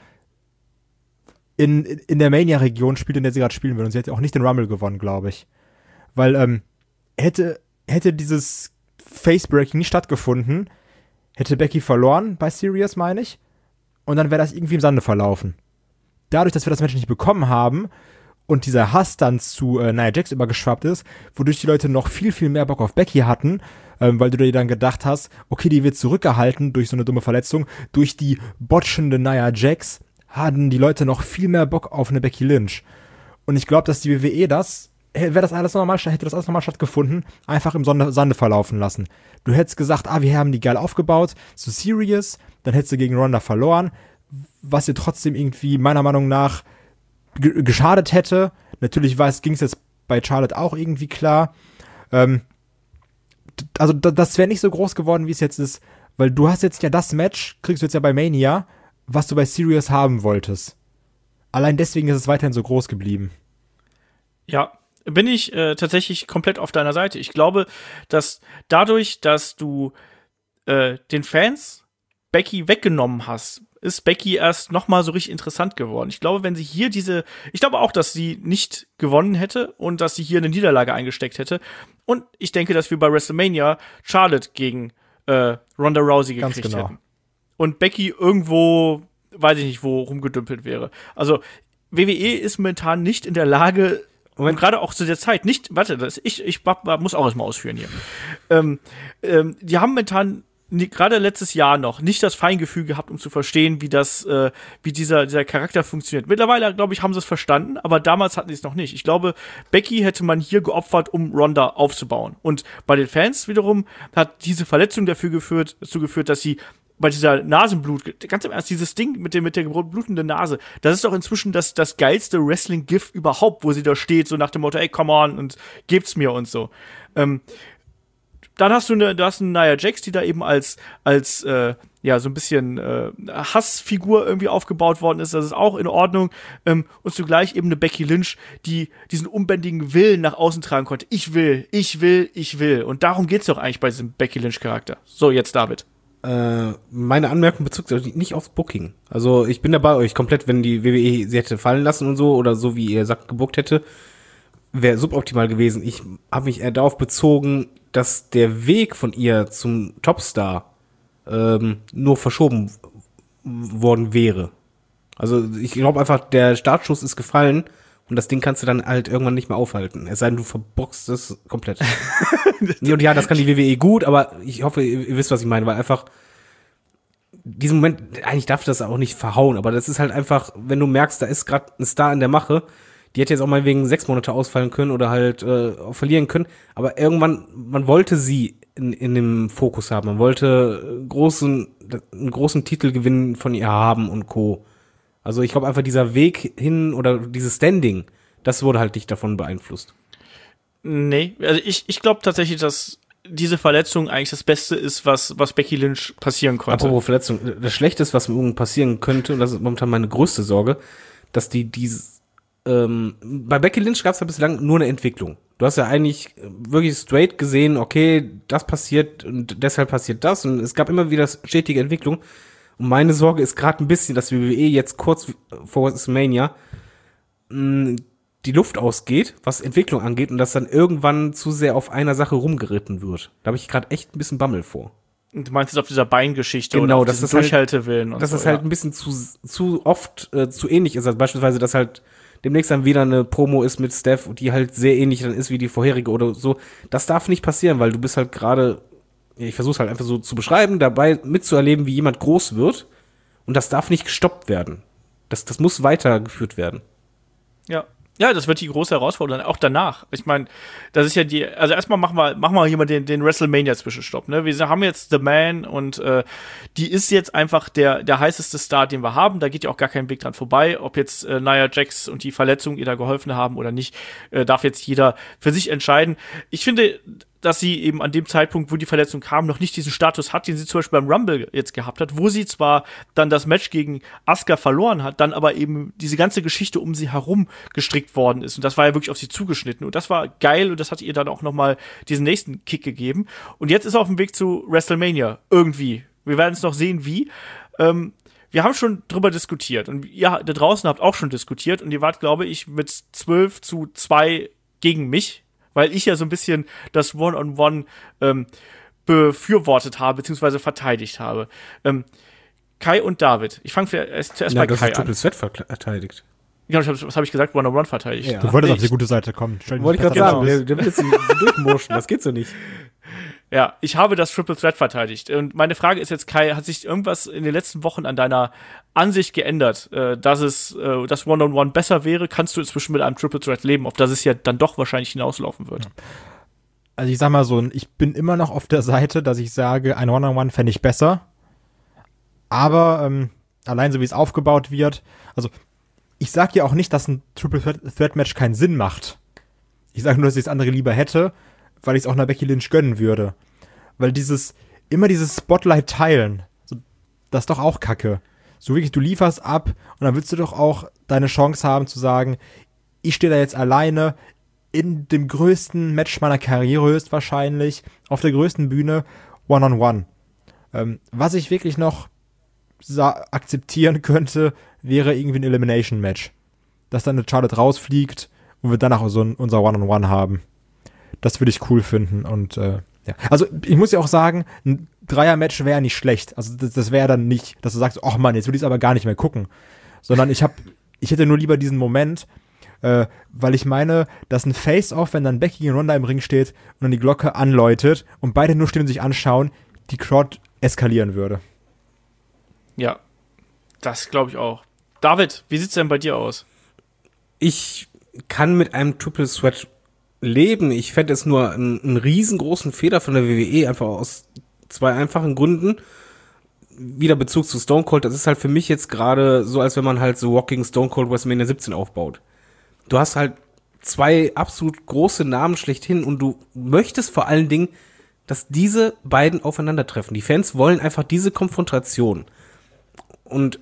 in der Mania-Region spielt, in der sie gerade spielen will. Und sie hätte auch nicht den Rumble gewonnen, glaube ich. Weil hätte dieses Face-Breaking nicht stattgefunden, hätte Becky verloren bei Sirius, meine ich. Und dann wäre das irgendwie im Sande verlaufen. Dadurch, dass wir das Match nicht bekommen haben und dieser Hass dann zu Nia Jax übergeschwappt ist, wodurch die Leute noch viel, viel mehr Bock auf Becky hatten, weil du dir dann gedacht hast, okay, die wird zurückgehalten durch so eine dumme Verletzung, durch die botschende Nia Jax hatten die Leute noch viel mehr Bock auf eine Becky Lynch. Und ich glaube, dass die WWE das hätte das alles nochmal stattgefunden, einfach im Sande verlaufen lassen. Du hättest gesagt, wir haben die geil aufgebaut, so serious, dann hättest du gegen Ronda verloren, was dir trotzdem irgendwie meiner Meinung nach geschadet hätte. Natürlich ging es jetzt bei Charlotte auch irgendwie klar. Also das wäre nicht so groß geworden, wie es jetzt ist, weil du hast jetzt ja das Match, kriegst du jetzt ja bei Mania, was du bei Sirius haben wolltest. Allein deswegen ist es weiterhin so groß geblieben. Ja, bin ich tatsächlich komplett auf deiner Seite. Ich glaube, dass dadurch, dass du den Fans Becky weggenommen hast, ist Becky erst noch mal so richtig interessant geworden. Ich glaube, wenn sie hier ich glaube auch, dass sie nicht gewonnen hätte und dass sie hier eine Niederlage eingesteckt hätte. Und ich denke, dass wir bei WrestleMania Charlotte gegen Ronda Rousey gekriegt hätten. Und Becky irgendwo, weiß ich nicht, wo rumgedümpelt wäre. Also WWE ist momentan nicht in der Lage, und gerade auch zu der Zeit nicht, ich muss auch erstmal ausführen hier. Die haben momentan gerade letztes Jahr noch nicht das Feingefühl gehabt, um zu verstehen, wie dieser Charakter funktioniert. Mittlerweile, glaube ich, haben sie es verstanden, aber damals hatten sie es noch nicht. Ich glaube, Becky hätte man hier geopfert, um Ronda aufzubauen. Und bei den Fans wiederum hat diese Verletzung dazu geführt, dass sie bei dieser Nasenblut, ganz im Ernst, dieses Ding mit der blutenden Nase, das ist doch inzwischen das geilste Wrestling-GIF überhaupt, wo sie da steht, so nach dem Motto, ey, come on, und gebt's mir und so. Dann hast du eine Nia Jax, die da eben als so ein bisschen Hassfigur irgendwie aufgebaut worden ist. Das ist auch in Ordnung. Und zugleich eben eine Becky Lynch, die diesen unbändigen Willen nach außen tragen konnte. Ich will. Und darum geht's doch eigentlich bei diesem Becky Lynch-Charakter. So, jetzt David. Meine Anmerkung bezog sich nicht aufs Booking. Also ich bin da bei euch komplett, wenn die WWE sie hätte fallen lassen und so, oder so wie ihr sagt, gebookt hätte, wäre suboptimal gewesen. Ich habe mich eher darauf bezogen, dass der Weg von ihr zum Topstar nur verschoben worden wäre. Also ich glaube einfach, der Startschuss ist gefallen und das Ding kannst du dann halt irgendwann nicht mehr aufhalten. Es sei denn, du verbockst es komplett. Und ja, das kann die WWE gut, aber ich hoffe, ihr wisst, was ich meine, weil einfach diesen Moment, eigentlich darf das auch nicht verhauen, aber das ist halt einfach, wenn du merkst, da ist gerade ein Star in der Mache, die hätte jetzt auch mal wegen 6 Monate ausfallen können oder halt auch verlieren können, aber irgendwann, man wollte sie in dem Fokus haben, man wollte einen großen Titelgewinn von ihr haben und Co. Also ich glaube einfach, dieser Weg hin oder dieses Standing, das wurde halt nicht davon beeinflusst. Nee, also ich glaube tatsächlich, dass diese Verletzung eigentlich das Beste ist, was Becky Lynch passieren konnte. Apropos Verletzung, das Schlechteste, was mir passieren könnte, und das ist momentan meine größte Sorge, dass bei Becky Lynch gab es ja bislang nur eine Entwicklung. Du hast ja eigentlich wirklich straight gesehen, okay, das passiert und deshalb passiert das, und es gab immer wieder stetige Entwicklung. Und meine Sorge ist gerade ein bisschen, dass WWE jetzt kurz vor WrestleMania die Luft ausgeht, was Entwicklung angeht, und dass dann irgendwann zu sehr auf einer Sache rumgeritten wird. Da habe ich gerade echt ein bisschen Bammel vor. Und du meinst jetzt auf dieser Beingeschichte genau, oder auf diesen Durchhaltewillen und dass so, das halt ein bisschen zu oft zu ähnlich ist. Also beispielsweise, dass halt demnächst dann wieder eine Promo ist mit Steph, die halt sehr ähnlich dann ist wie die vorherige oder so. Das darf nicht passieren, weil du bist halt gerade, ich versuche es halt einfach so zu beschreiben, dabei mitzuerleben, wie jemand groß wird, und das darf nicht gestoppt werden. Das muss weitergeführt werden. Ja, das wird die große Herausforderung, auch danach. Ich meine, das ist ja also erstmal machen wir hier mal den WrestleMania-Zwischenstopp, ne? Wir haben jetzt The Man und die ist jetzt einfach der heißeste Star, den wir haben. Da geht ja auch gar kein Weg dran vorbei. Ob jetzt Nia Jax und die Verletzung ihr da geholfen haben oder nicht, darf jetzt jeder für sich entscheiden. Ich finde, dass sie eben an dem Zeitpunkt, wo die Verletzung kam, noch nicht diesen Status hat, den sie zum Beispiel beim Rumble jetzt gehabt hat, wo sie zwar dann das Match gegen Asuka verloren hat, dann aber eben diese ganze Geschichte um sie herum gestrickt worden ist. Und das war ja wirklich auf sie zugeschnitten. Und das war geil und das hat ihr dann auch noch mal diesen nächsten Kick gegeben. Und jetzt ist er auf dem Weg zu WrestleMania. Irgendwie. Wir werden es noch sehen, wie. Wir haben schon drüber diskutiert. Und ihr da draußen habt auch schon diskutiert. Und ihr wart, glaube ich, mit 12-2 gegen mich, weil ich ja so ein bisschen das One-on-One befürwortet habe, beziehungsweise verteidigt habe. Kai und David. Ich fange zuerst bei Kai an. Triple Threat verteidigt. Genau, was habe ich gesagt? One-on-One verteidigt. Ja. Du wolltest auf die gute Seite kommen. Wollte ich gerade sagen, der will jetzt so durchmurschen, das geht so nicht. Ja, ich habe das Triple Threat verteidigt. Und meine Frage ist jetzt, Kai, hat sich irgendwas in den letzten Wochen an deiner Ansicht geändert, dass das One-on-One besser wäre? Kannst du inzwischen mit einem Triple Threat leben, auf das es ja dann doch wahrscheinlich hinauslaufen wird? Also ich sag mal so, ich bin immer noch auf der Seite, dass ich sage, ein One-on-One fände ich besser. Aber allein so wie es aufgebaut wird, also ich sag ja auch nicht, dass ein Triple Threat Match keinen Sinn macht. Ich sage nur, dass ich das andere lieber hätte, weil ich es auch einer Becky Lynch gönnen würde. Weil dieses Spotlight teilen, so, das ist doch auch Kacke. So wirklich, du lieferst ab und dann willst du doch auch deine Chance haben zu sagen, ich stehe da jetzt alleine in dem größten Match meiner Karriere höchstwahrscheinlich, auf der größten Bühne, One-on-One. Was ich wirklich noch akzeptieren könnte, wäre irgendwie ein Elimination-Match. Dass dann eine Charlotte rausfliegt und wir danach so unser One-on-One haben. Das würde ich cool finden und ja. Also ich muss ja auch sagen, ein Dreier-Match wäre nicht schlecht. Also das wäre dann nicht, dass du sagst, ach Mann, jetzt will ich es aber gar nicht mehr gucken. Sondern ich hätte nur lieber diesen Moment, weil ich meine, dass ein Face-Off, wenn dann Becky gegen Ronda im Ring steht und dann die Glocke anläutet und beide nur stehen und sich anschauen, die Crowd eskalieren würde. Ja, das glaube ich auch. David, wie sieht's denn bei dir aus? Ich kann mit einem Triple Threat leben. Ich fände es nur einen riesengroßen Fehler von der WWE, einfach aus zwei einfachen Gründen. Wieder Bezug zu Stone Cold, das ist halt für mich jetzt gerade so, als wenn man halt so Walking Stone Cold WrestleMania 17 aufbaut. Du hast halt zwei absolut große Namen schlechthin und du möchtest vor allen Dingen, dass diese beiden aufeinandertreffen. Die Fans wollen einfach diese Konfrontation. Und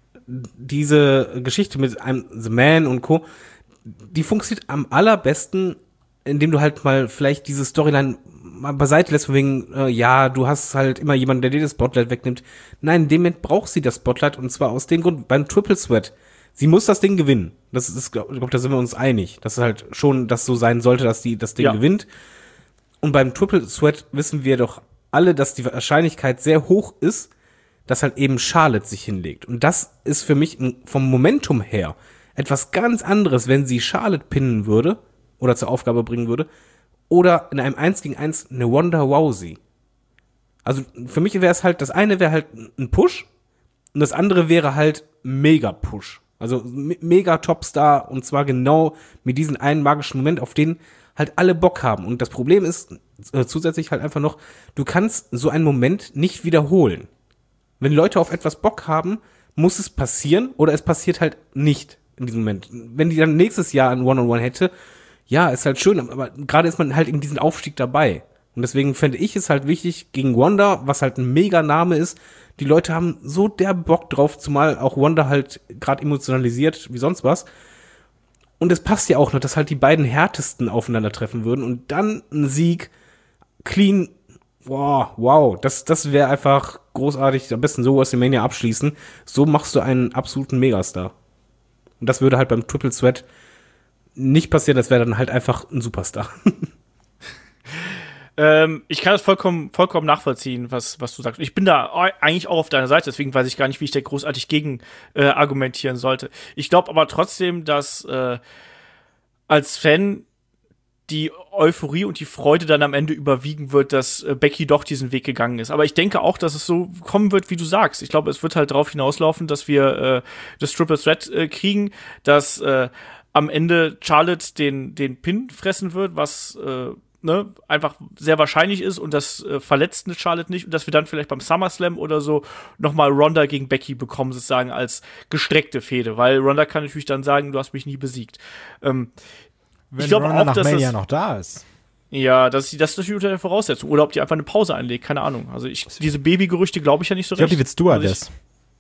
diese Geschichte mit einem The Man und Co., die funktioniert am allerbesten, indem du halt mal vielleicht diese Storyline mal beiseite lässt, von wegen, ja, du hast halt immer jemanden, der dir das Spotlight wegnimmt. Nein, in dem Moment braucht sie das Spotlight und zwar aus dem Grund, beim Triple Threat. Sie muss das Ding gewinnen. Das ist, ich glaube, da sind wir uns einig. Dass es halt schon das so sein sollte, dass die das Ding gewinnt. Und beim Triple Threat wissen wir doch alle, dass die Wahrscheinlichkeit sehr hoch ist, dass halt eben Charlotte sich hinlegt. Und das ist für mich vom Momentum her etwas ganz anderes, wenn sie Charlotte pinnen würde oder zur Aufgabe bringen würde oder in einem 1 gegen 1 eine Ronda Rousey. Also für mich wäre es halt, das eine wäre halt ein Push und das andere wäre halt mega Push. Also mega Topstar und zwar genau mit diesem einen magischen Moment, auf den halt alle Bock haben. Und das Problem ist zusätzlich halt einfach noch, du kannst so einen Moment nicht wiederholen. Wenn Leute auf etwas Bock haben, muss es passieren oder es passiert halt nicht in diesem Moment. Wenn die dann nächstes Jahr ein One-on-One hätte, ja, ist halt schön, aber gerade ist man halt in diesem Aufstieg dabei. Und deswegen fände ich es halt wichtig, gegen Wanda, was halt ein mega Name ist, die Leute haben so der Bock drauf, zumal auch Wanda halt gerade emotionalisiert wie sonst was. Und es passt ja auch noch, dass halt die beiden härtesten aufeinandertreffen würden und dann ein Sieg clean. Wow, das wäre einfach großartig. Am besten so WrestleMania abschließen. So machst du einen absoluten Megastar. Und das würde halt beim Triple Threat nicht passieren. Das wäre dann halt einfach ein Superstar. Ich kann das vollkommen nachvollziehen, was du sagst. Ich bin da eigentlich auch auf deiner Seite, deswegen weiß ich gar nicht, wie ich da großartig gegen argumentieren sollte. Ich glaube aber trotzdem, dass als Fan die Euphorie und die Freude dann am Ende überwiegen wird, dass Becky doch diesen Weg gegangen ist. Aber ich denke auch, dass es so kommen wird, wie du sagst. Ich glaube, es wird halt darauf hinauslaufen, dass wir das Triple Threat kriegen, dass am Ende Charlotte den Pin fressen wird, was einfach sehr wahrscheinlich ist und das verletzt eine Charlotte nicht und dass wir dann vielleicht beim SummerSlam oder so nochmal Ronda gegen Becky bekommen, sozusagen als gestreckte Fehde, weil Ronda kann natürlich dann sagen, du hast mich nie besiegt. Wenn ich glaube Ronda auch, nach dass Mania noch da ist. Ja, das ist natürlich unter der Voraussetzung. Oder ob die einfach eine Pause einlegt, keine Ahnung. Also diese Babygerüchte glaube ich ja nicht so recht. Ich glaube, die wird Stewardess.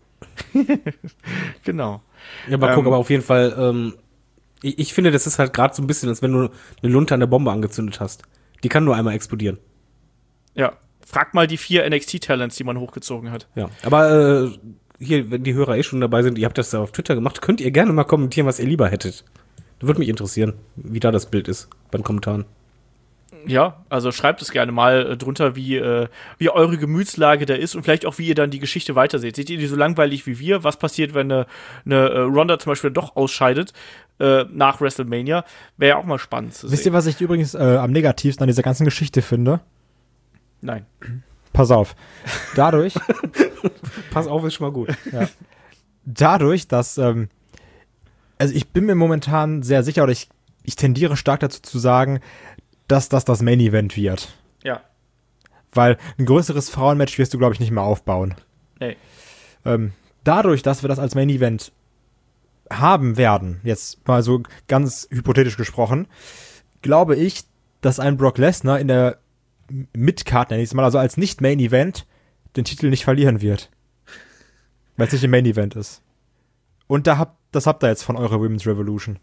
Genau. Ja, mal gucken, aber auf jeden Fall, ich finde, das ist halt gerade so ein bisschen, als wenn du eine Lunte an der Bombe angezündet hast. Die kann nur einmal explodieren. Ja, frag mal die 4 NXT-Talents, die man hochgezogen hat. Ja, aber hier, wenn die Hörer schon dabei sind, ihr habt das da auf Twitter gemacht, könnt ihr gerne mal kommentieren, was ihr lieber hättet. Das würde mich interessieren, wie da das Bild ist bei den Kommentaren. Ja, also schreibt es gerne mal drunter, wie eure Gemütslage da ist und vielleicht auch, wie ihr dann die Geschichte weiterseht. Seht ihr die so langweilig wie wir? Was passiert, wenn eine Ronda zum Beispiel doch ausscheidet nach WrestleMania? Wäre ja auch mal spannend zu sehen. Wisst ihr, was ich übrigens am negativsten an dieser ganzen Geschichte finde? Nein. Pass auf. Dadurch, Pass auf, ist schon mal gut. dadurch, dass, also ich bin mir momentan sehr sicher, oder ich tendiere stark dazu zu sagen, dass das Main Event wird. Ja. Weil ein größeres Frauenmatch wirst du, glaube ich, nicht mehr aufbauen. Nee. Dadurch, dass wir das als Main Event haben werden, jetzt mal so ganz hypothetisch gesprochen, glaube ich, dass ein Brock Lesnar in der Midcard, nenne ich es mal, also als Nicht-Main-Event, den Titel nicht verlieren wird. Weil es nicht im Main-Event ist. Und das habt ihr jetzt von eurer Women's Revolution.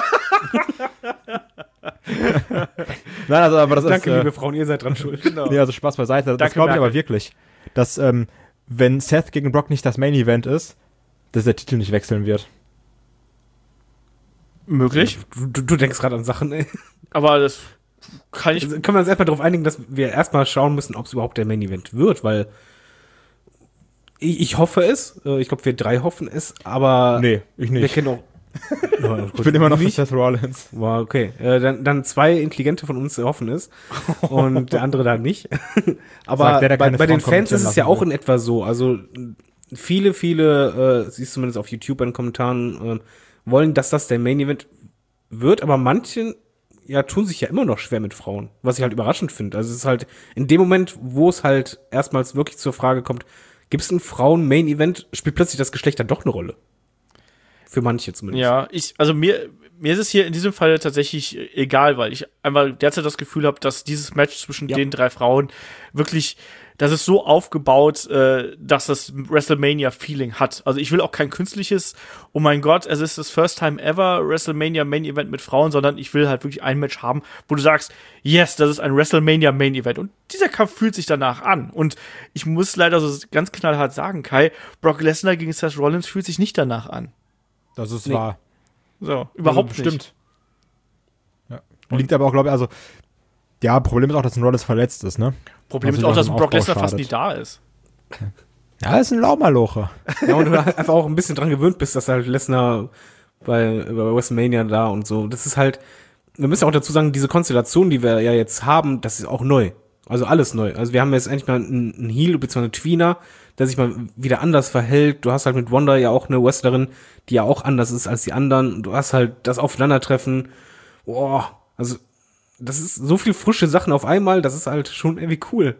Nein, also, aber das Danke, ist, liebe Frauen, ihr seid dran schuld. Genau. nee, also Spaß beiseite. Das Danke, glaube ich Merkel. aber wirklich, dass, wenn Seth gegen Brock nicht das Main-Event ist, dass der Titel nicht wechseln wird. Möglich. Du denkst gerade an Sachen, ey. Aber das kann ich. Also können wir uns erstmal darauf einigen, dass wir erstmal schauen müssen, ob es überhaupt der Main Event wird, weil ich hoffe es. Ich glaube, wir 3 hoffen es, aber Nee, ich wir nicht. kennen auch. Ja, Ich bin immer noch für nicht. Seth Rollins. Wow, okay. Dann 2 Intelligente von uns hoffen es und der andere da nicht. Aber Sagt der bei keine den Frauen Fans ist es kommentieren ja auch lassen in etwa so. Also viele, siehst du zumindest auf YouTube in den Kommentaren, wollen, dass das der Main Event wird, aber manche tun sich ja immer noch schwer mit Frauen, was ich halt überraschend finde. Also es ist halt in dem Moment, wo es halt erstmals wirklich zur Frage kommt, gibt es ein Frauen-Main-Event, spielt plötzlich das Geschlecht dann doch eine Rolle. Für manche zumindest. Ja, also mir ist es hier in diesem Fall tatsächlich egal, weil ich einfach derzeit das Gefühl habe, dass dieses Match zwischen den 3 Frauen wirklich, das ist so aufgebaut, dass das WrestleMania-Feeling hat. Also ich will auch kein künstliches, oh mein Gott, es ist das first time ever WrestleMania Main Event mit Frauen, sondern ich will halt wirklich ein Match haben, wo du sagst, yes, das ist ein WrestleMania Main Event. Und dieser Kampf fühlt sich danach an. Und ich muss leider so ganz knallhart sagen, Kai, Brock Lesnar gegen Seth Rollins fühlt sich nicht danach an. Das ist Nee. wahr. So, überhaupt nicht. Stimmt. Ja. Liegt aber auch, glaube ich, also, ja, Problem ist auch, dass ein Rollins verletzt ist, ne? Problem Was ist ihm auch, dass im Brock Aufbau Lesnar fast nie schadet. da ist. Ja, ist ein Laumaloche. Ja, und du halt einfach auch ein bisschen dran gewöhnt bist, dass halt Lesnar bei WrestleMania da und so. Das ist halt, wir müssen auch dazu sagen, diese Konstellation, die wir ja jetzt haben, das ist auch neu. Also alles neu. Also wir haben jetzt endlich mal einen Heel bzw. einen Tweener, der sich mal wieder anders verhält. Du hast halt mit Wanda ja auch eine Wrestlerin, die ja auch anders ist als die anderen. Du hast halt das Aufeinandertreffen. Boah, also das ist so viel frische Sachen auf einmal, das ist halt schon irgendwie cool.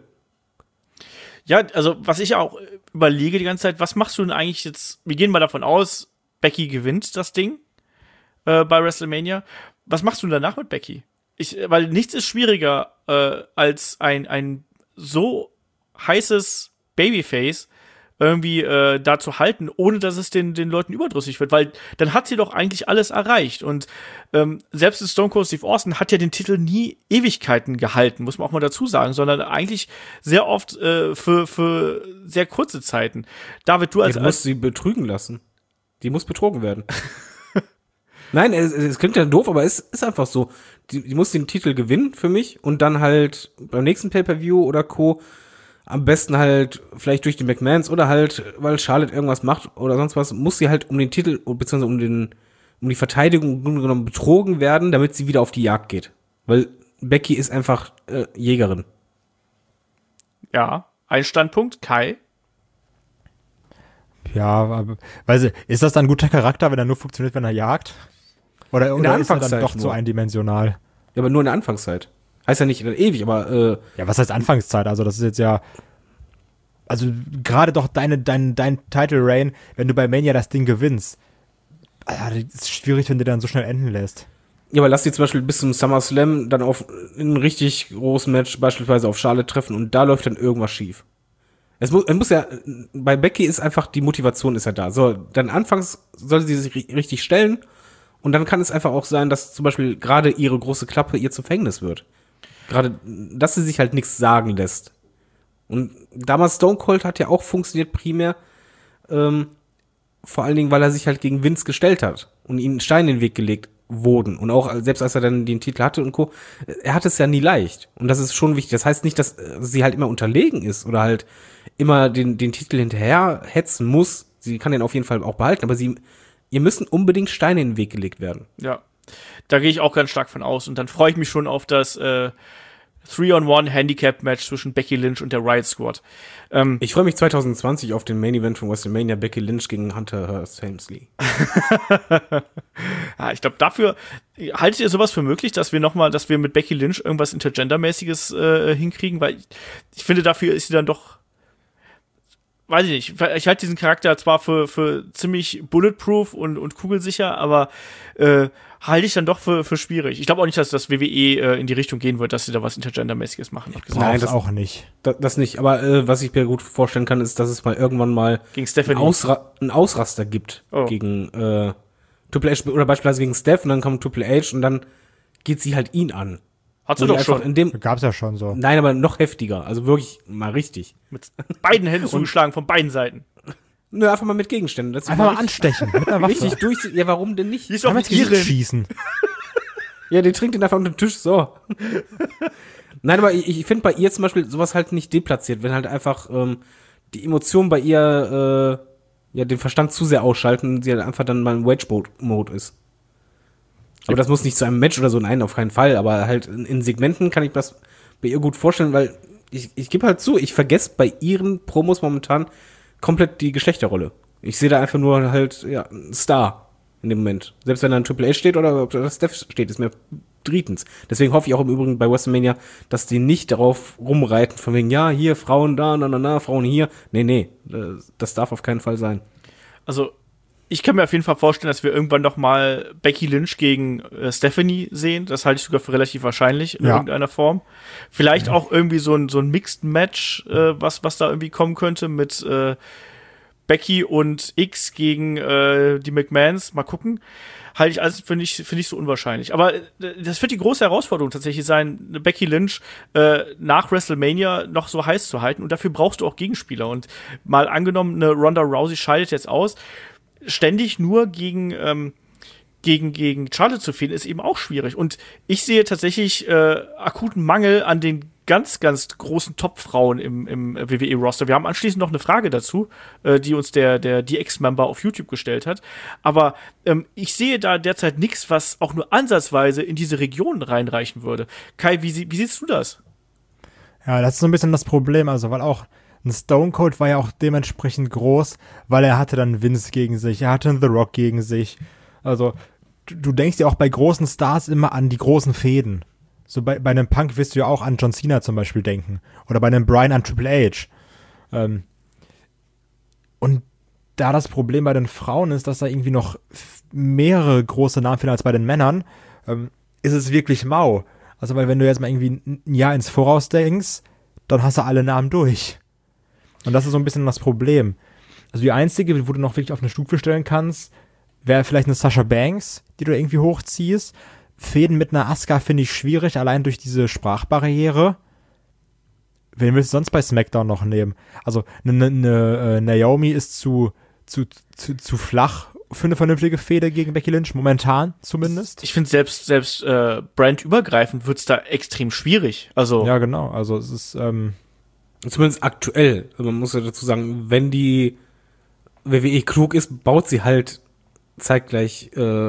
Ja, also was ich auch überlege die ganze Zeit, was machst du denn eigentlich jetzt? Wir gehen mal davon aus, Becky gewinnt das Ding bei WrestleMania. Was machst du denn danach mit Becky? Weil nichts ist schwieriger als ein so heißes Babyface irgendwie da zu halten, ohne dass es den Leuten überdrüssig wird, weil dann hat sie doch eigentlich alles erreicht und selbst Stone Cold Steve Austin hat ja den Titel nie Ewigkeiten gehalten, muss man auch mal dazu sagen, sondern eigentlich sehr oft für sehr kurze Zeiten. David, du Du musst sie betrügen lassen. Die muss betrogen werden. Nein, es klingt ja doof, aber es ist einfach so. Die muss den Titel gewinnen für mich und dann halt beim nächsten Pay-Per-View oder Co. am besten halt vielleicht durch die McMahons oder halt, weil Charlotte irgendwas macht oder sonst was, muss sie halt um den Titel beziehungsweise um die Verteidigung im Grunde genommen betrogen werden, damit sie wieder auf die Jagd geht. Weil Becky ist einfach Jägerin. Ja, ein Standpunkt, Kai. Ja, aber, weiß ich, ist das dann ein guter Charakter, wenn er nur funktioniert, wenn er jagt? Oder ist er dann Anfangszeit doch zu nur. eindimensional? Ja, aber nur in der Anfangszeit. Heißt ja nicht ewig, aber Ja, was heißt Anfangszeit? Also das ist jetzt ja, also gerade doch dein Title Reign, wenn du bei Mania das Ding gewinnst, das ist schwierig, wenn du dann so schnell enden lässt. ja, aber lass die zum Beispiel bis zum SummerSlam dann auf ein richtig großes Match beispielsweise auf Charlotte treffen und da läuft dann irgendwas schief. Es muss ja, bei Becky ist einfach, die Motivation ist ja da. So, dann anfangs sollte sie sich richtig stellen und dann kann es einfach auch sein, dass zum Beispiel gerade ihre große Klappe ihr zum Verhängnis wird. Gerade, dass sie sich halt nichts sagen lässt. Und damals Stone Cold hat ja auch funktioniert primär, vor allen Dingen, weil er sich halt gegen Vince gestellt hat und ihnen Steine in den Weg gelegt wurden. Und auch selbst als er dann den Titel hatte und Co., er hat es ja nie leicht. Und das ist schon wichtig. Das heißt nicht, dass sie halt immer unterlegen ist oder halt immer den Titel hinterher hetzen muss. Sie kann den auf jeden Fall auch behalten, aber ihr müssen unbedingt Steine in den Weg gelegt werden. Ja, da gehe ich auch ganz stark von aus. Und dann freue ich mich schon auf das 3-on-1 Handicap-Match zwischen Becky Lynch und der Riot Squad. Ich freue mich 2020 auf den Main Event von WrestleMania, Becky Lynch gegen Hunter Hearst Helmsley. Ja, ich glaube, dafür haltet ihr sowas für möglich, dass wir mit Becky Lynch irgendwas Intergender-mäßiges hinkriegen, weil ich finde, dafür ist sie dann doch, weiß ich nicht, ich halte diesen Charakter zwar für ziemlich bulletproof und kugelsicher, aber halte ich dann doch für schwierig. Ich glaube auch nicht, dass das WWE in die Richtung gehen wird, dass sie da was Intergender-mäßiges machen. Nein, das auch nicht. Das nicht, aber was ich mir gut vorstellen kann, ist, dass es mal irgendwann mal Gegen Stephanie. einen Ausraster gibt gegen Triple H oder beispielsweise gegen Steph und dann kommt Triple H und dann geht sie halt ihn an. Hat sie doch schon. Gab's ja schon so. Nein, aber noch heftiger, also wirklich mal richtig. Mit beiden Händen zugeschlagen von beiden Seiten. Nö, einfach mal mit Gegenständen. Einfach mal anstechen mit einer Waffe. Richtig durch. Ja, warum denn nicht? Die ist doch mit Gesicht Tieren. schießen. Ja, die trinkt ihn einfach unter den Tisch, so. Nein, aber ich finde bei ihr zum Beispiel sowas halt nicht deplatziert, wenn halt einfach die Emotionen bei ihr den Verstand zu sehr ausschalten und sie halt einfach dann mal im Wage-Mode ist. Aber das muss nicht zu einem Match oder so, nein, auf keinen Fall. Aber halt in Segmenten kann ich das bei ihr gut vorstellen, weil ich gebe halt zu, ich vergesse bei ihren Promos momentan komplett die Geschlechterrolle. Ich sehe da einfach nur halt, einen Star in dem Moment. Selbst wenn da ein Triple H steht oder ob da Steph steht, ist mir drittens. Deswegen hoffe ich auch im Übrigen bei WrestleMania, dass die nicht darauf rumreiten, von wegen, ja, hier, Frauen da, Frauen hier. Nee, das darf auf keinen Fall sein. Also, ich kann mir auf jeden Fall vorstellen, dass wir irgendwann noch mal Becky Lynch gegen Stephanie sehen. Das halte ich sogar für relativ wahrscheinlich in irgendeiner Form. Vielleicht auch irgendwie so ein Mixed Match, was da irgendwie kommen könnte mit Becky und X gegen die McMahons. Mal gucken. Halte ich alles finde ich so unwahrscheinlich. Aber das wird die große Herausforderung tatsächlich sein, Becky Lynch nach WrestleMania noch so heiß zu halten. Und dafür brauchst du auch Gegenspieler. Und mal angenommen, eine Ronda Rousey scheidet jetzt aus. Ständig nur gegen Charlotte zu fehlen, ist eben auch schwierig. Und ich sehe tatsächlich akuten Mangel an den ganz, ganz großen Top-Frauen im WWE-Roster. Wir haben anschließend noch eine Frage dazu, die uns der DX-Member auf YouTube gestellt hat. Aber ich sehe da derzeit nichts, was auch nur ansatzweise in diese Region reinreichen würde. Kai, wie siehst du das? Ja, das ist so ein bisschen das Problem, also weil auch ein Stone Cold war ja auch dementsprechend groß, weil er hatte dann Vince gegen sich, er hatte The Rock gegen sich. Also du denkst ja auch bei großen Stars immer an die großen Fäden. So bei einem Punk wirst du ja auch an John Cena zum Beispiel denken. Oder bei einem Bryan an Triple H. Und da das Problem bei den Frauen ist, dass da irgendwie noch mehrere große Namen fehlen als bei den Männern, ist es wirklich mau. Also weil wenn du jetzt mal irgendwie ein Jahr ins Voraus denkst, dann hast du alle Namen durch. Und das ist so ein bisschen das Problem. Also die einzige, wo du noch wirklich auf eine Stufe stellen kannst, wäre vielleicht eine Sasha Banks, die du irgendwie hochziehst. Fäden mit einer Asuka finde ich schwierig, allein durch diese Sprachbarriere. Wen willst du sonst bei SmackDown noch nehmen? Also eine Naomi ist zu flach für eine vernünftige Fehde gegen Becky Lynch, momentan zumindest. Ich finde selbst brandübergreifend wird's da extrem schwierig. Also ja, genau. Also es ist zumindest aktuell. Man muss ja dazu sagen, wenn die WWE klug ist, baut sie halt zeitgleich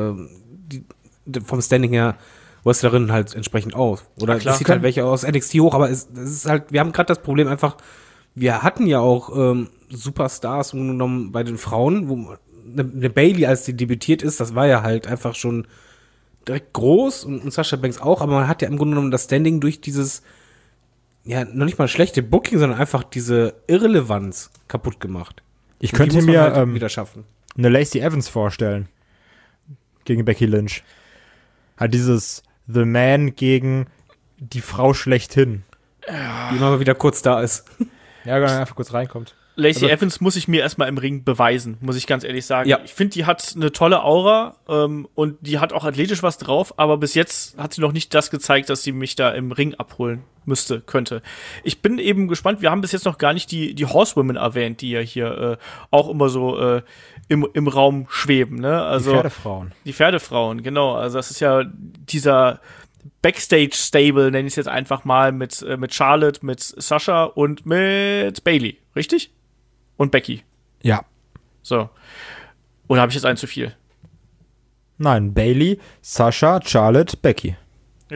vom Standing her Wrestlerinnen halt entsprechend auf. Oder es zieht halt welche aus NXT hoch, aber es ist halt, wir haben gerade das Problem einfach, wir hatten ja auch Superstars genommen bei den Frauen, wo eine Bayley, als die debütiert ist, das war ja halt einfach schon direkt groß und Sasha Banks auch, aber man hat ja im Grunde genommen das Standing durch dieses noch nicht mal schlechte Booking, sondern einfach diese Irrelevanz kaputt gemacht. Ich könnte mir halt wieder schaffen. eine Lacey Evans vorstellen gegen Becky Lynch. Halt dieses The Man gegen die Frau schlechthin. Die immer mal wieder kurz da ist. Ja, wenn er einfach kurz reinkommt. Lacey Evans muss ich mir erstmal im Ring beweisen, muss ich ganz ehrlich sagen. Ja. Ich finde, die hat eine tolle Aura und die hat auch athletisch was drauf, aber bis jetzt hat sie noch nicht das gezeigt, dass sie mich da im Ring abholen könnte. Ich bin eben gespannt, wir haben bis jetzt noch gar nicht die Horsewomen erwähnt, die ja hier auch immer so im Raum schweben. Ne? Also, Die Pferdefrauen, genau. Also das ist ja dieser Backstage-Stable, nenne ich es jetzt einfach mal, mit Charlotte, mit Sasha und mit Bayley, richtig? Und Becky. Ja. So. Oder habe ich jetzt einen zu viel? Nein, Bayley, Sasha, Charlotte, Becky. Ja,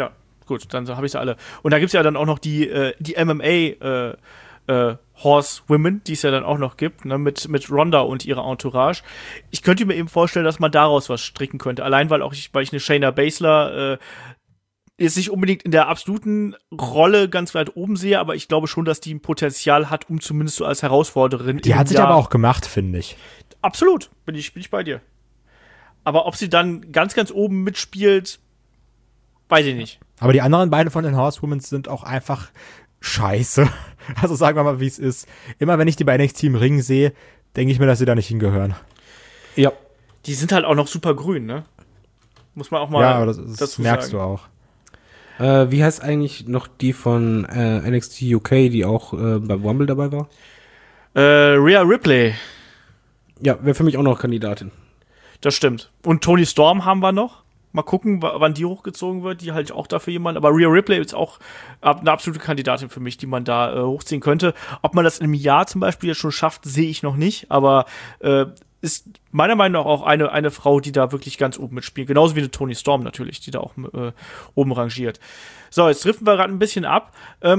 gut, dann habe ich sie alle. Und da gibt's ja dann auch noch die MMA Horsewomen, die es ja dann auch noch gibt, ne, mit Ronda und ihrer Entourage. Ich könnte mir eben vorstellen, dass man daraus was stricken könnte. Allein, weil ich eine Shayna Baszler jetzt nicht unbedingt in der absoluten Rolle ganz weit oben sehe, aber ich glaube schon, dass die ein Potenzial hat, um zumindest so als Herausforderin. Die hat sich aber auch gemacht, finde ich. Absolut, bin ich bei dir. Aber ob sie dann ganz, ganz oben mitspielt, weiß ich nicht. Aber die anderen beiden von den Horsewomen sind auch einfach scheiße. Also sagen wir mal, wie es ist. Immer wenn ich die bei NXT im Ring sehe, denke ich mir, dass sie da nicht hingehören. Ja. Die sind halt auch noch super grün, ne? Muss man auch mal das merkst du auch. Wie heißt eigentlich noch die von NXT UK, die auch beim Rumble dabei war? Rhea Ripley. Ja, wäre für mich auch noch Kandidatin. Das stimmt. Und Toni Storm haben wir noch. Mal gucken, wann die hochgezogen wird. Die halte ich auch dafür jemand. Aber Rhea Ripley ist auch eine absolute Kandidatin für mich, die man da hochziehen könnte. Ob man das in einem Jahr zum Beispiel jetzt schon schafft, sehe ich noch nicht. Aber ist meiner Meinung nach auch eine Frau, die da wirklich ganz oben mitspielt. Genauso wie eine Toni Storm natürlich, die da auch oben rangiert. So, jetzt driften wir gerade ein bisschen ab.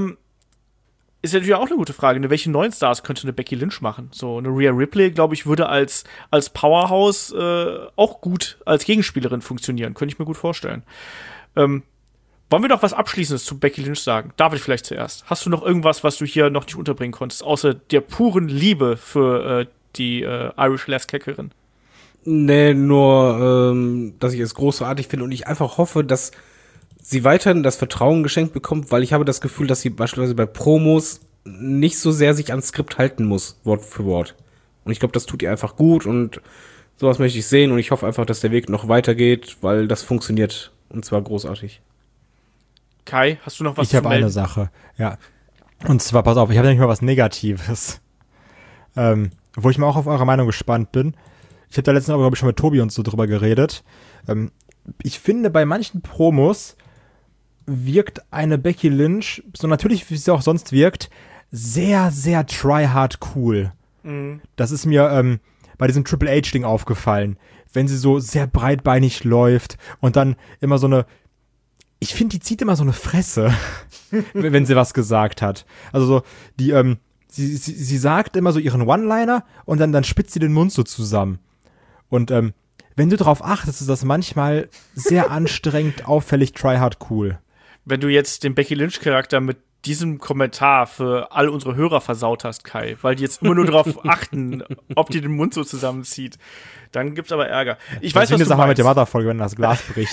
Ist natürlich auch eine gute Frage. Welche neuen Stars könnte eine Becky Lynch machen? So, eine Rhea Ripley, glaube ich, würde als Powerhouse auch gut als Gegenspielerin funktionieren. Könnte ich mir gut vorstellen. Wollen wir noch was Abschließendes zu Becky Lynch sagen? David vielleicht zuerst. Hast du noch irgendwas, was du hier noch nicht unterbringen konntest, außer der puren Liebe für die Irish Lass-Kickerin? Nee, nur, dass ich es großartig finde und ich einfach hoffe, dass sie weiterhin das Vertrauen geschenkt bekommt, weil ich habe das Gefühl, dass sie beispielsweise bei Promos nicht so sehr sich ans Skript halten muss, Wort für Wort. Und ich glaube, das tut ihr einfach gut und sowas möchte ich sehen und ich hoffe einfach, dass der Weg noch weitergeht, weil das funktioniert und zwar großartig. Kai, hast du noch was zu melden? Ich habe eine Sache, ja. Und zwar, pass auf, ich habe nämlich mal was Negatives, wo ich mal auch auf eure Meinung gespannt bin. Ich habe da letztens aber, glaube ich, schon mit Tobi und so drüber geredet. Ich finde, bei manchen Promos wirkt eine Becky Lynch, so natürlich wie sie auch sonst wirkt, sehr, sehr tryhard cool. Mhm. Das ist mir bei diesem Triple H-Ding aufgefallen. Wenn sie so sehr breitbeinig läuft und dann immer so eine, ich finde, die zieht immer so eine Fresse, wenn sie was gesagt hat. Also so, die, sie sagt immer so ihren One-Liner und dann spitzt sie den Mund so zusammen. Und wenn du darauf achtest, ist das manchmal sehr anstrengend, auffällig, tryhard cool. Wenn du jetzt den Becky Lynch-Charakter mit diesem Kommentar für all unsere Hörer versaut hast, Kai, weil die jetzt immer nur darauf achten, ob die den Mund so zusammenzieht, dann gibt's aber Ärger. Ich weiß, was du meinst. Mit der Motherfolge, wenn das Glas bricht.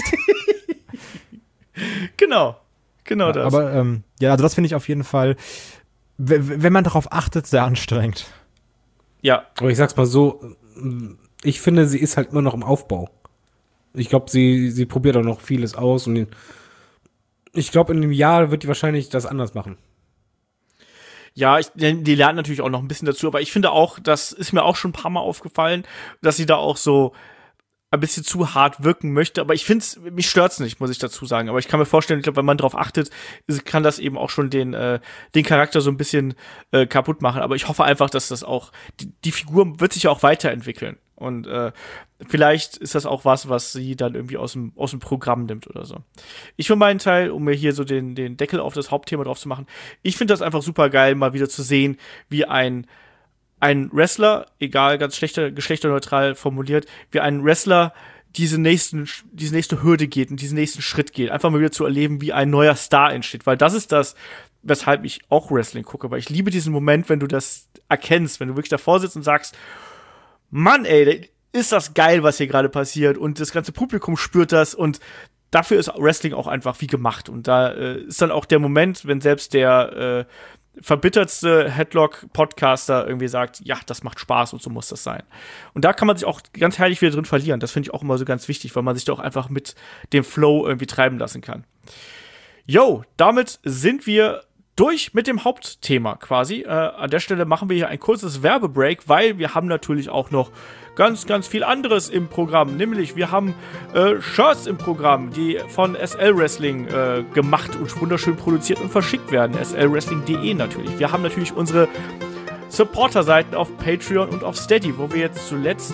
Genau ja, das. Aber ja, also das finde ich auf jeden Fall, wenn man darauf achtet, sehr anstrengend. Ja. Aber ich sag's mal so, ich finde, sie ist halt immer noch im Aufbau. Ich glaube, sie probiert auch noch vieles aus und ich glaube, in einem Jahr wird die wahrscheinlich das anders machen. Ja, die lernt natürlich auch noch ein bisschen dazu, aber ich finde auch, das ist mir auch schon ein paar Mal aufgefallen, dass sie da auch so ein bisschen zu hart wirken möchte, aber ich mich stört's nicht, muss ich dazu sagen, aber ich kann mir vorstellen, ich glaube, wenn man drauf achtet, kann das eben auch schon den Charakter so ein bisschen kaputt machen, aber ich hoffe einfach, dass das auch, die Figur wird sich ja auch weiterentwickeln und vielleicht ist das auch was sie dann irgendwie aus dem Programm nimmt oder so. Ich für meinen Teil, um mir hier so den Deckel auf das Hauptthema drauf zu machen, ich finde das einfach super geil, mal wieder zu sehen, wie ein Wrestler, egal, ganz geschlechterneutral formuliert, wie ein Wrestler diese nächste Hürde geht und diesen nächsten Schritt geht. Einfach mal wieder zu erleben, wie ein neuer Star entsteht. Weil das ist das, weshalb ich auch Wrestling gucke. Weil ich liebe diesen Moment, wenn du das erkennst, wenn du wirklich davor sitzt und sagst, Mann, ey, ist das geil, was hier gerade passiert. Und das ganze Publikum spürt das und dafür ist Wrestling auch einfach wie gemacht. Und da ist dann auch der Moment, wenn selbst der verbittertste Headlock-Podcaster irgendwie sagt, ja, das macht Spaß und so muss das sein. Und da kann man sich auch ganz herrlich wieder drin verlieren. Das finde ich auch immer so ganz wichtig, weil man sich da auch einfach mit dem Flow irgendwie treiben lassen kann. Jo, damit sind wir durch mit dem Hauptthema quasi. An der Stelle machen wir hier ein kurzes Werbebreak, weil wir haben natürlich auch noch ganz, ganz viel anderes im Programm. Nämlich, wir haben Shirts im Programm, die von SL Wrestling gemacht und wunderschön produziert und verschickt werden. slwrestling.de natürlich. Wir haben natürlich unsere Supporter-Seiten auf Patreon und auf Steady, wo wir jetzt zuletzt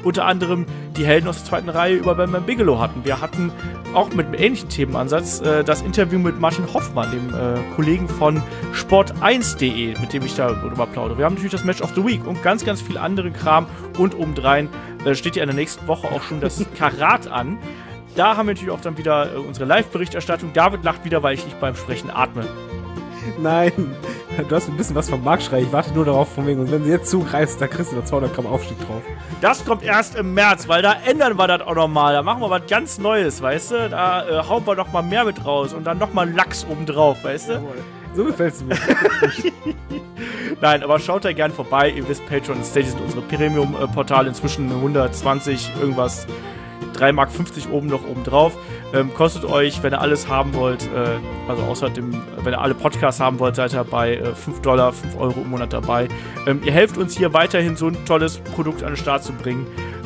unter anderem die Helden aus der zweiten Reihe über Bam Bam Bigelow hatten. Wir hatten auch mit einem ähnlichen Themenansatz das Interview mit Martin Hoffmann, dem Kollegen von Sport1.de, mit dem ich darüber plaudere. Wir haben natürlich das Match of the Week und ganz, ganz viel anderen Kram und obendrein steht ja in der nächsten Woche auch schon das Karat an. Da haben wir natürlich auch dann wieder unsere Live-Berichterstattung. David lacht wieder, weil ich nicht beim Sprechen atme. Nein, du hast ein bisschen was vom Marktschrei. Ich warte nur darauf, von wegen. Und wenn sie jetzt zugreift, da kriegst du noch 200 Gramm Aufstieg drauf. Das kommt erst im März, weil da ändern wir das auch nochmal. Da machen wir was ganz Neues, weißt du? Da hauen wir noch mal mehr mit raus und dann nochmal Lachs obendrauf, weißt du? Jawohl. So gefällt's mir. Nein, aber schaut da gern vorbei. Ihr wisst, Patreon und Steady sind unsere Premium-Portale. Inzwischen 120 irgendwas. 3,50 Mark oben drauf. Kostet euch, wenn ihr alles haben wollt, also außerdem, wenn ihr alle Podcasts haben wollt, seid ihr bei $5, 5 Euro im Monat dabei. Ihr helft uns hier weiterhin so ein tolles Produkt an den Start zu bringen.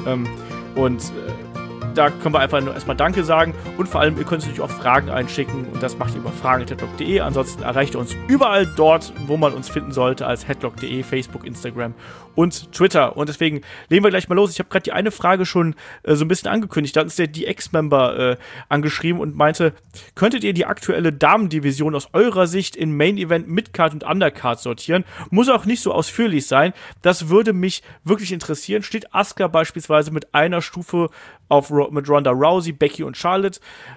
Da können wir einfach nur erstmal Danke sagen und vor allem, ihr könnt natürlich auch Fragen einschicken und das macht ihr über fragen@headlock.de. Ansonsten erreicht ihr uns überall dort, wo man uns finden sollte, als headlock.de, Facebook, Instagram und Twitter. Und deswegen legen wir gleich mal los. Ich habe gerade die eine Frage schon so ein bisschen angekündigt. Da hat uns der DX-Member angeschrieben und meinte, könntet ihr die aktuelle Damendivision aus eurer Sicht in Main Event, Midcard und Undercard sortieren? Muss auch nicht so ausführlich sein. Das würde mich wirklich interessieren. Steht Asuka beispielsweise mit einer Stufe mit Ronda Rousey, Becky und Charlotte.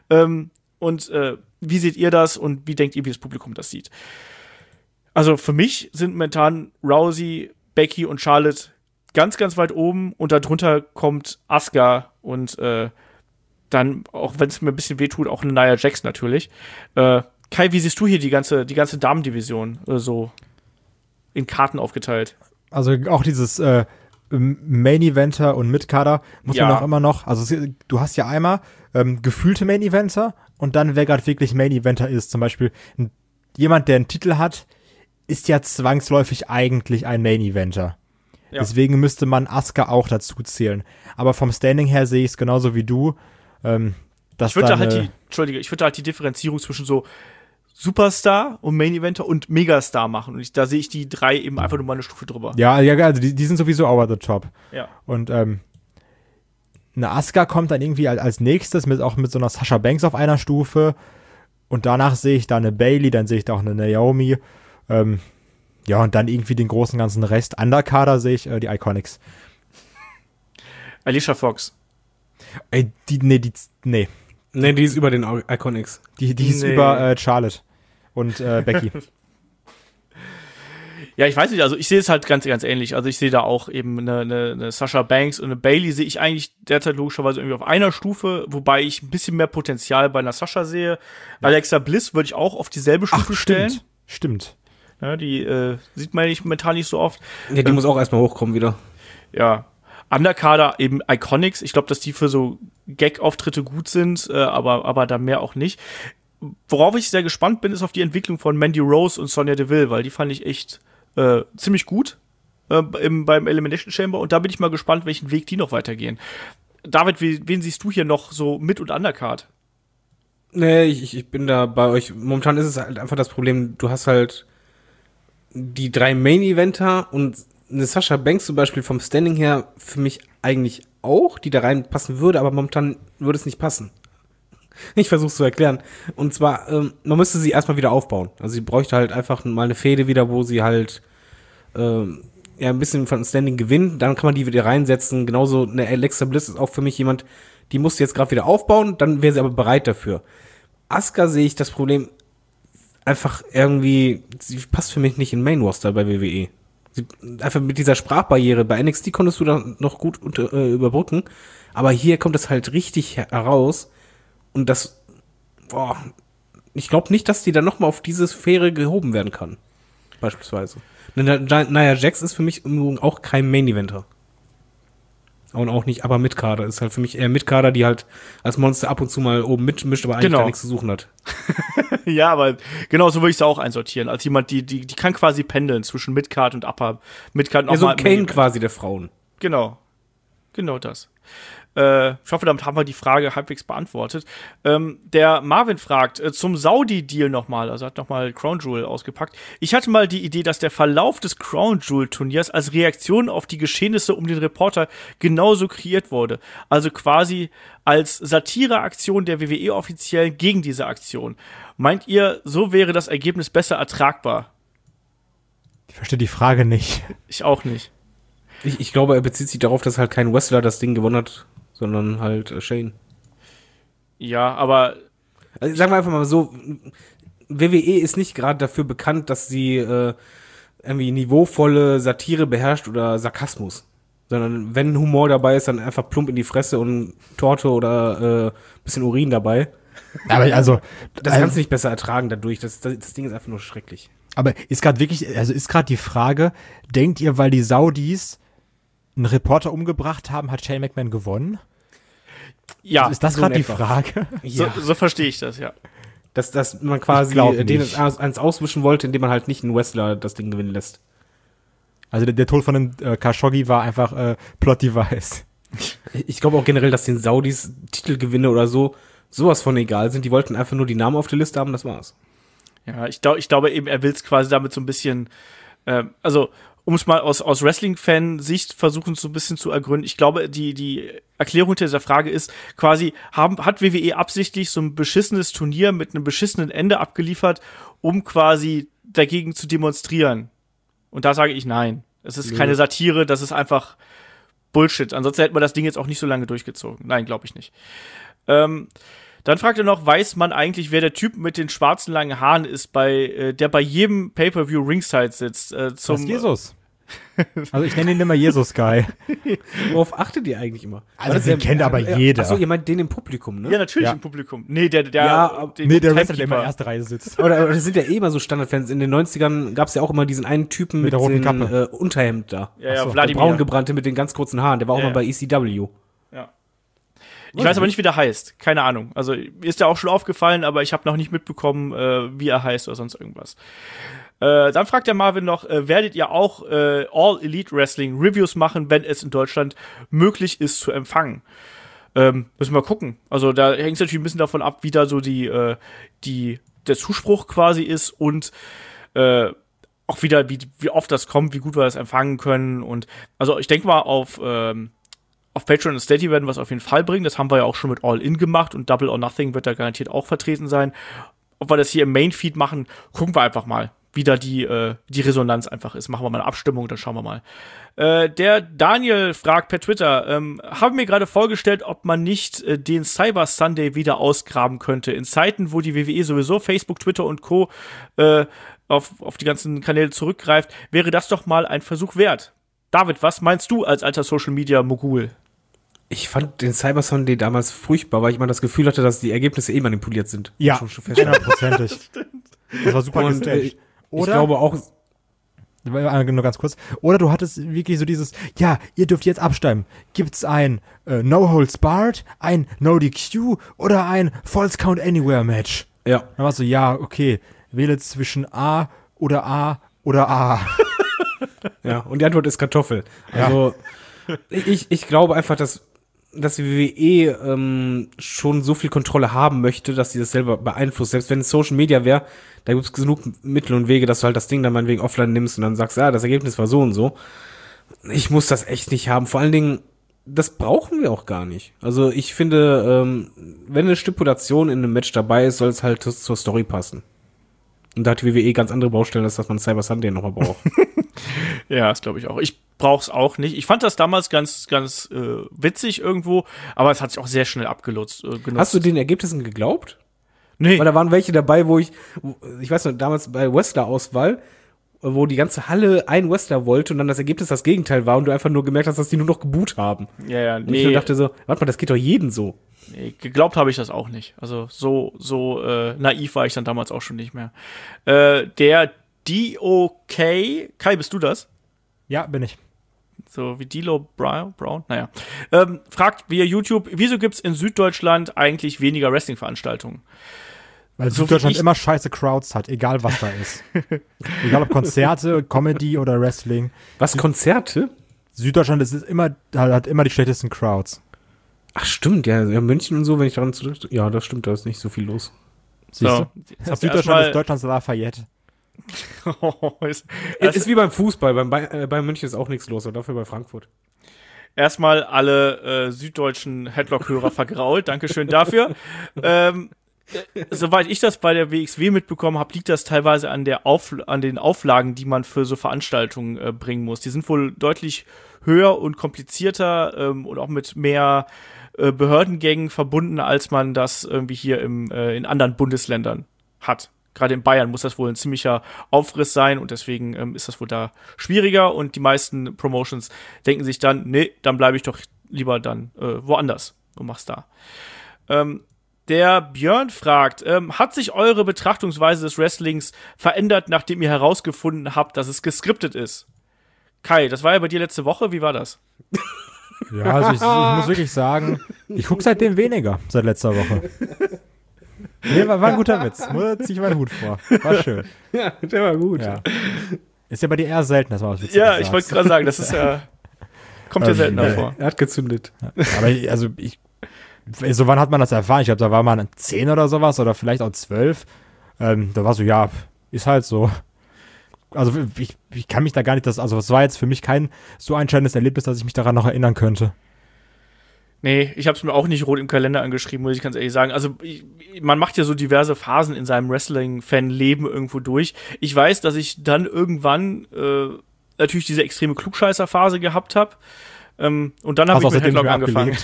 Wie seht ihr das und wie denkt ihr, wie das Publikum das sieht? Also für mich sind momentan Rousey, Becky und Charlotte ganz, ganz weit oben und darunter kommt Asuka und dann, auch wenn es mir ein bisschen wehtut, auch eine Nia Jax natürlich. Kai, wie siehst du hier die ganze Damendivision so in Karten aufgeteilt? Also auch dieses Main-Eventer und Mid-Carder muss man auch immer noch, also du hast ja einmal gefühlte Main-Eventer und dann, wer gerade wirklich Main-Eventer ist, zum Beispiel jemand, der einen Titel hat, ist ja zwangsläufig eigentlich ein Main-Eventer. Ja. Deswegen müsste man Asuka auch dazu zählen. Aber vom Standing her sehe ich es genauso wie du. Ich würde halt die Differenzierung zwischen so Superstar und Main-Eventer und Megastar machen. Und da sehe ich die drei eben einfach nur mal eine Stufe drüber. Ja, also die sind sowieso over the top. Ja. Und eine Asuka kommt dann irgendwie als nächstes auch mit so einer Sasha Banks auf einer Stufe. Und danach sehe ich da eine Bayley, dann sehe ich da auch eine Naomi. Ja, und dann irgendwie den großen ganzen Rest. Undercarder sehe ich die Iconics. Alicia Fox. Ey, nee. Nee, die ist über den Iconics. Die ist über Charlotte und Becky. Ja, ich weiß nicht, also ich sehe es halt ganz, ganz ähnlich. Also ich sehe da auch eben eine Sasha Banks und eine Bayley sehe ich eigentlich derzeit logischerweise irgendwie auf einer Stufe, wobei ich ein bisschen mehr Potenzial bei einer Sasha sehe. Ja. Alexa Bliss würde ich auch auf dieselbe Stufe stellen. Stimmt. Ja, die sieht man momentan nicht so oft. Ja, die muss auch erstmal hochkommen wieder. Ja. Undercarder eben Iconics. Ich glaube, dass die für so Gag-Auftritte gut sind, aber da mehr auch nicht. Worauf ich sehr gespannt bin, ist auf die Entwicklung von Mandy Rose und Sonya Deville, weil die fand ich echt ziemlich gut beim Elimination Chamber und da bin ich mal gespannt, welchen Weg die noch weitergehen. David, wen siehst du hier noch so mit und Undercard? Nee, ich bin da bei euch. Momentan ist es halt einfach das Problem, du hast halt die 3 Main-Eventer und eine Sasha Banks zum Beispiel vom Standing her für mich eigentlich auch, die da reinpassen würde, aber momentan würde es nicht passen. Ich versuche es zu erklären. Und zwar, man müsste sie erstmal wieder aufbauen. Also sie bräuchte halt einfach mal eine Fehde wieder, wo sie halt ein bisschen von Standing gewinnt. Dann kann man die wieder reinsetzen. Genauso eine Alexa Bliss ist auch für mich jemand, die muss jetzt gerade wieder aufbauen, dann wäre sie aber bereit dafür. Asuka sehe ich das Problem einfach irgendwie, sie passt für mich nicht in Main Roster bei WWE. Einfach mit dieser Sprachbarriere. Bei NXT konntest du da noch gut überbrücken, aber hier kommt es halt richtig heraus und das, ich glaube nicht, dass die dann nochmal auf diese Sphäre gehoben werden kann. Beispielsweise. Nia Jax ist für mich im Übrigen auch kein Main-Eventer. Und auch nicht, aber Midcarder ist halt für mich eher Midcarder, die halt als Monster ab und zu mal oben mitmischt, aber eigentlich gar nichts zu suchen hat. Ja, aber genau so würde ich es auch einsortieren. Als jemand, die kann quasi pendeln zwischen Midcard und Upper. Midcard und ja, so Kane quasi der Frauen. Genau das. Ich hoffe, damit haben wir die Frage halbwegs beantwortet. Der Marvin fragt, zum Saudi-Deal nochmal, also hat nochmal Crown Jewel ausgepackt. Ich hatte mal die Idee, dass der Verlauf des Crown Jewel-Turniers als Reaktion auf die Geschehnisse um den Reporter genauso kreiert wurde. Also quasi als Satireaktion der WWE-Offiziellen gegen diese Aktion. Meint ihr, so wäre das Ergebnis besser ertragbar? Ich verstehe die Frage nicht. Ich auch nicht. Ich glaube, er bezieht sich darauf, dass halt kein Wrestler das Ding gewonnen hat, sondern halt Shane. Ja, aber Also sagen wir einfach mal so, WWE ist nicht gerade dafür bekannt, dass sie irgendwie niveauvolle Satire beherrscht oder Sarkasmus. Sondern wenn Humor dabei ist, dann einfach plump in die Fresse und Torte oder bisschen Urin dabei. Aber also, Das kannst du nicht besser ertragen dadurch. Das Ding ist einfach nur schrecklich. aber ist gerade wirklich, also ist gerade die Frage, denkt ihr, weil die Saudis einen Reporter umgebracht haben, hat Shane McMahon gewonnen? ja, Also ist das so gerade die in etwa. Frage? so verstehe ich das, ja. Dass man quasi Ich glaub den nicht. eins auswischen wollte, indem man halt nicht einen Wrestler das Ding gewinnen lässt. Also der Tod von dem Khashoggi war einfach Plot-Device. Ich glaube auch generell, dass den Saudis Titelgewinne oder sowas von egal sind. Die wollten einfach nur die Namen auf der Liste haben, das war's. Ja, ich glaube eben, er will es quasi damit so ein bisschen, also um es mal aus Wrestling-Fan-Sicht versuchen, so ein bisschen zu ergründen. Ich glaube, die Erklärung hinter dieser Frage ist quasi, hat WWE absichtlich so ein beschissenes Turnier mit einem beschissenen Ende abgeliefert, um quasi dagegen zu demonstrieren. Und da sage ich nein. Es ist keine Satire, das ist einfach Bullshit. Ansonsten hätte man das Ding jetzt auch nicht so lange durchgezogen. Nein, glaube ich nicht. Dann fragt er noch, weiß man eigentlich, wer der Typ mit den schwarzen langen Haaren ist, der bei jedem Pay-Per-View Ringside sitzt? Das ist Jesus. Also ich nenne ihn immer Jesus-Guy. Worauf achtet ihr eigentlich immer? Also den kennt aber jeder. Achso, ihr meint den im Publikum, ne? Ja, natürlich Ja. im Publikum. Nee, der Ja, den Nee, der Timekeeper. Wrestler, der immer in der ersten Reihe sitzt. Aber das sind ja eh immer so Standardfans. In den 90ern gab es ja auch immer diesen einen Typen Mit mit der roten dem Kappe. Unterhemd da. Ja, ja, Ach so, Der Wladimir. braungebrannte mit den ganz kurzen Haaren. Der war auch Ja, mal bei ja. ECW. Ja. Ich weiß aber nicht, wie der heißt. Keine Ahnung. Also ist der auch schon aufgefallen, aber ich habe noch nicht mitbekommen, wie er heißt oder sonst irgendwas. Dann fragt der Marvin noch, werdet ihr auch All Elite Wrestling Reviews machen, wenn es in Deutschland möglich ist zu empfangen? Müssen wir gucken. Also da hängt es natürlich ein bisschen davon ab, wie da so der Zuspruch quasi ist und auch wieder, wie oft das kommt, wie gut wir das empfangen können. Und also ich denke mal, auf Patreon und Steady werden wir es auf jeden Fall bringen. Das haben wir ja auch schon mit All In gemacht und Double or Nothing wird da garantiert auch vertreten sein. Ob wir das hier im Main-Feed machen, gucken wir einfach mal, wie da die Resonanz einfach ist. Machen wir mal eine Abstimmung, dann schauen wir mal. Der Daniel fragt per Twitter, haben mir gerade vorgestellt, ob man nicht den Cyber Sunday wieder ausgraben könnte. In Zeiten, wo die WWE sowieso Facebook, Twitter und Co. Auf die ganzen Kanäle zurückgreift, wäre das doch mal ein Versuch wert. David, was meinst du als alter Social-Media-Mogul? Ich fand den Cyber Sunday damals furchtbar, weil ich mal das Gefühl hatte, dass die Ergebnisse eh manipuliert sind. Ja, Schon feststellen. 100%. Das war super Und gestaged. ich Oder, glaube auch, nur ganz kurz, oder du hattest wirklich so dieses, ja, ihr dürft jetzt abstimmen. Gibt's ein No Holds Barred, ein No DQ oder ein False Count Anywhere Match? ja. Dann warst du, ja, okay, wähle zwischen A oder A oder A. Ja, und die Antwort ist Kartoffel. Also, ich glaube einfach, dass die WWE schon so viel Kontrolle haben möchte, dass sie das selber beeinflusst. Selbst wenn es Social Media wäre, da gibt es genug Mittel und Wege, dass du halt das Ding dann meinetwegen offline nimmst und dann sagst, ja, das Ergebnis war so und so. Ich muss das echt nicht haben. Vor allen Dingen, das brauchen wir auch gar nicht. Also ich finde, wenn eine Stipulation in einem Match dabei ist, soll es halt zur Story passen. Und da hat die WWE ganz andere Baustellen, als dass man Cyber Sunday nochmal braucht. Ja, das glaube ich auch. Ich brauch's auch nicht. Ich fand das damals ganz witzig irgendwo, aber es hat sich auch sehr schnell genutzt. Hast du den Ergebnissen geglaubt? Nee. Weil da waren welche dabei, ich weiß noch, damals bei Wrestler-Auswahl, wo die ganze Halle ein Wrestler wollte und dann das Ergebnis das Gegenteil war und du einfach nur gemerkt hast, dass die nur noch geboot haben. Ja, Und ich nur dachte so, warte mal, das geht doch jeden so. Nee, geglaubt habe ich das auch nicht. Also so naiv war ich dann damals auch schon nicht mehr. Der DOK, Kai, bist du das? Ja, bin ich. So wie D'Lo Brown? Naja. Fragt via YouTube, wieso gibt's in Süddeutschland eigentlich weniger Wrestling-Veranstaltungen? Weil So Süddeutschland wie ich- immer scheiße Crowds hat, egal was da ist. Egal ob Konzerte, Comedy oder Wrestling. Was, Konzerte? Süddeutschland hat immer die schlechtesten Crowds. Ach stimmt, ja, München und so, wenn ich daran zurück... Ja, das stimmt, da ist nicht so viel los. Siehst So, du? jetzt habt ihr Süddeutschland erstmal- ist Deutschlands Lafayette. Ist wie beim Fußball, bei München ist auch nichts los, aber dafür bei Frankfurt. Erstmal alle süddeutschen Headlock-Hörer vergrault. Dankeschön dafür. Soweit ich das bei der WXW mitbekommen habe, liegt das teilweise an den Auflagen, die man für so Veranstaltungen bringen muss. Die sind wohl deutlich höher und komplizierter und auch mit mehr Behördengängen verbunden, als man das irgendwie hier in anderen Bundesländern hat. Gerade in Bayern muss das wohl ein ziemlicher Aufriss sein und deswegen ist das wohl da schwieriger und die meisten Promotions denken sich dann, nee, dann bleibe ich doch lieber dann woanders und mach's da. Der Björn fragt, hat sich eure Betrachtungsweise des Wrestlings verändert, nachdem ihr herausgefunden habt, dass es geskriptet ist? Kai, das war ja bei dir letzte Woche, wie war das? Ja, also ich muss wirklich sagen, ich gucke seitdem weniger, seit letzter Woche. Nee, war ein guter Witz. Zieh ich meinen Hut vor. War schön. Ja, der war gut. Ja. Ist ja bei dir eher selten, dass man was Witziges Ja, sagt. ich wollte gerade sagen, das ist kommt ja seltener vor. Er hat gezündet. Aber so wann hat man das erfahren? Ich glaube, da war man 10 oder sowas oder vielleicht auch 12. Da war so, ja, ist halt so. Also ich kann mich da gar nicht, es war jetzt für mich kein so einschneidendes Erlebnis, dass ich mich daran noch erinnern könnte. Nee, ich habe es mir auch nicht rot im Kalender angeschrieben, muss ich ganz ehrlich sagen. Also man macht ja so diverse Phasen in seinem Wrestling-Fan-Leben irgendwo durch. Ich weiß, dass ich dann irgendwann natürlich diese extreme Klugscheißer-Phase gehabt habe. Und dann habe ich mit Headlock angefangen.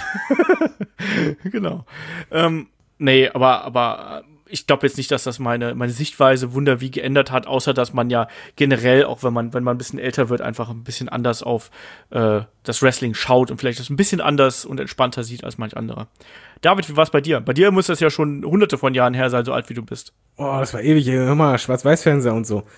Genau. Nee, aber ich glaube jetzt nicht, dass das meine Sichtweise Wunder wie geändert hat, außer dass man ja generell, auch wenn man ein bisschen älter wird, einfach ein bisschen anders auf das Wrestling schaut und vielleicht das ein bisschen anders und entspannter sieht als manch anderer. David, wie war es bei dir? Bei dir muss das ja schon hunderte von Jahren her sein, so alt wie du bist. Oh, das war ewig, hör mal, Schwarz-Weiß-Fernseher und so.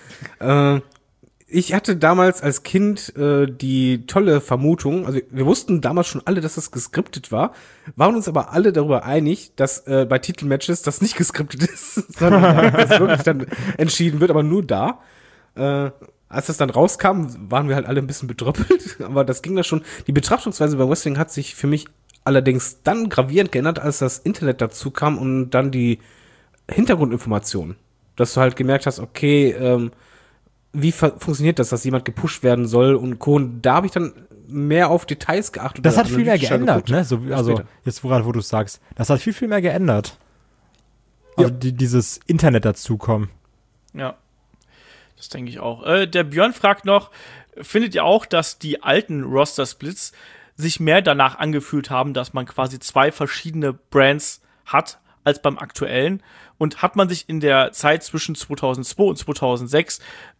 Ich hatte damals als Kind die tolle Vermutung, also wir wussten damals schon alle, dass das geskriptet war, waren uns aber alle darüber einig, dass bei Titelmatches das nicht geskriptet ist, sondern das wirklich dann entschieden wird, aber nur da. Als das dann rauskam, waren wir halt alle ein bisschen bedröppelt, aber das ging da schon. Die Betrachtungsweise bei Wrestling hat sich für mich allerdings dann gravierend geändert, als das Internet dazu kam und dann die Hintergrundinformationen. Dass du halt gemerkt hast, okay, wie funktioniert das, dass jemand gepusht werden soll und Co. Und da habe ich dann mehr auf Details geachtet. Das hat viel mehr geändert, geguckt. ne? Also jetzt, wo du es sagst. Das hat viel mehr geändert. Also dieses Internet dazukommen. Ja, das denke ich auch. Der Björn fragt noch, findet ihr auch, dass die alten Roster-Splits sich mehr danach angefühlt haben, dass man quasi zwei verschiedene Brands hat, als beim aktuellen? Und hat man sich in der Zeit zwischen 2002 und 2006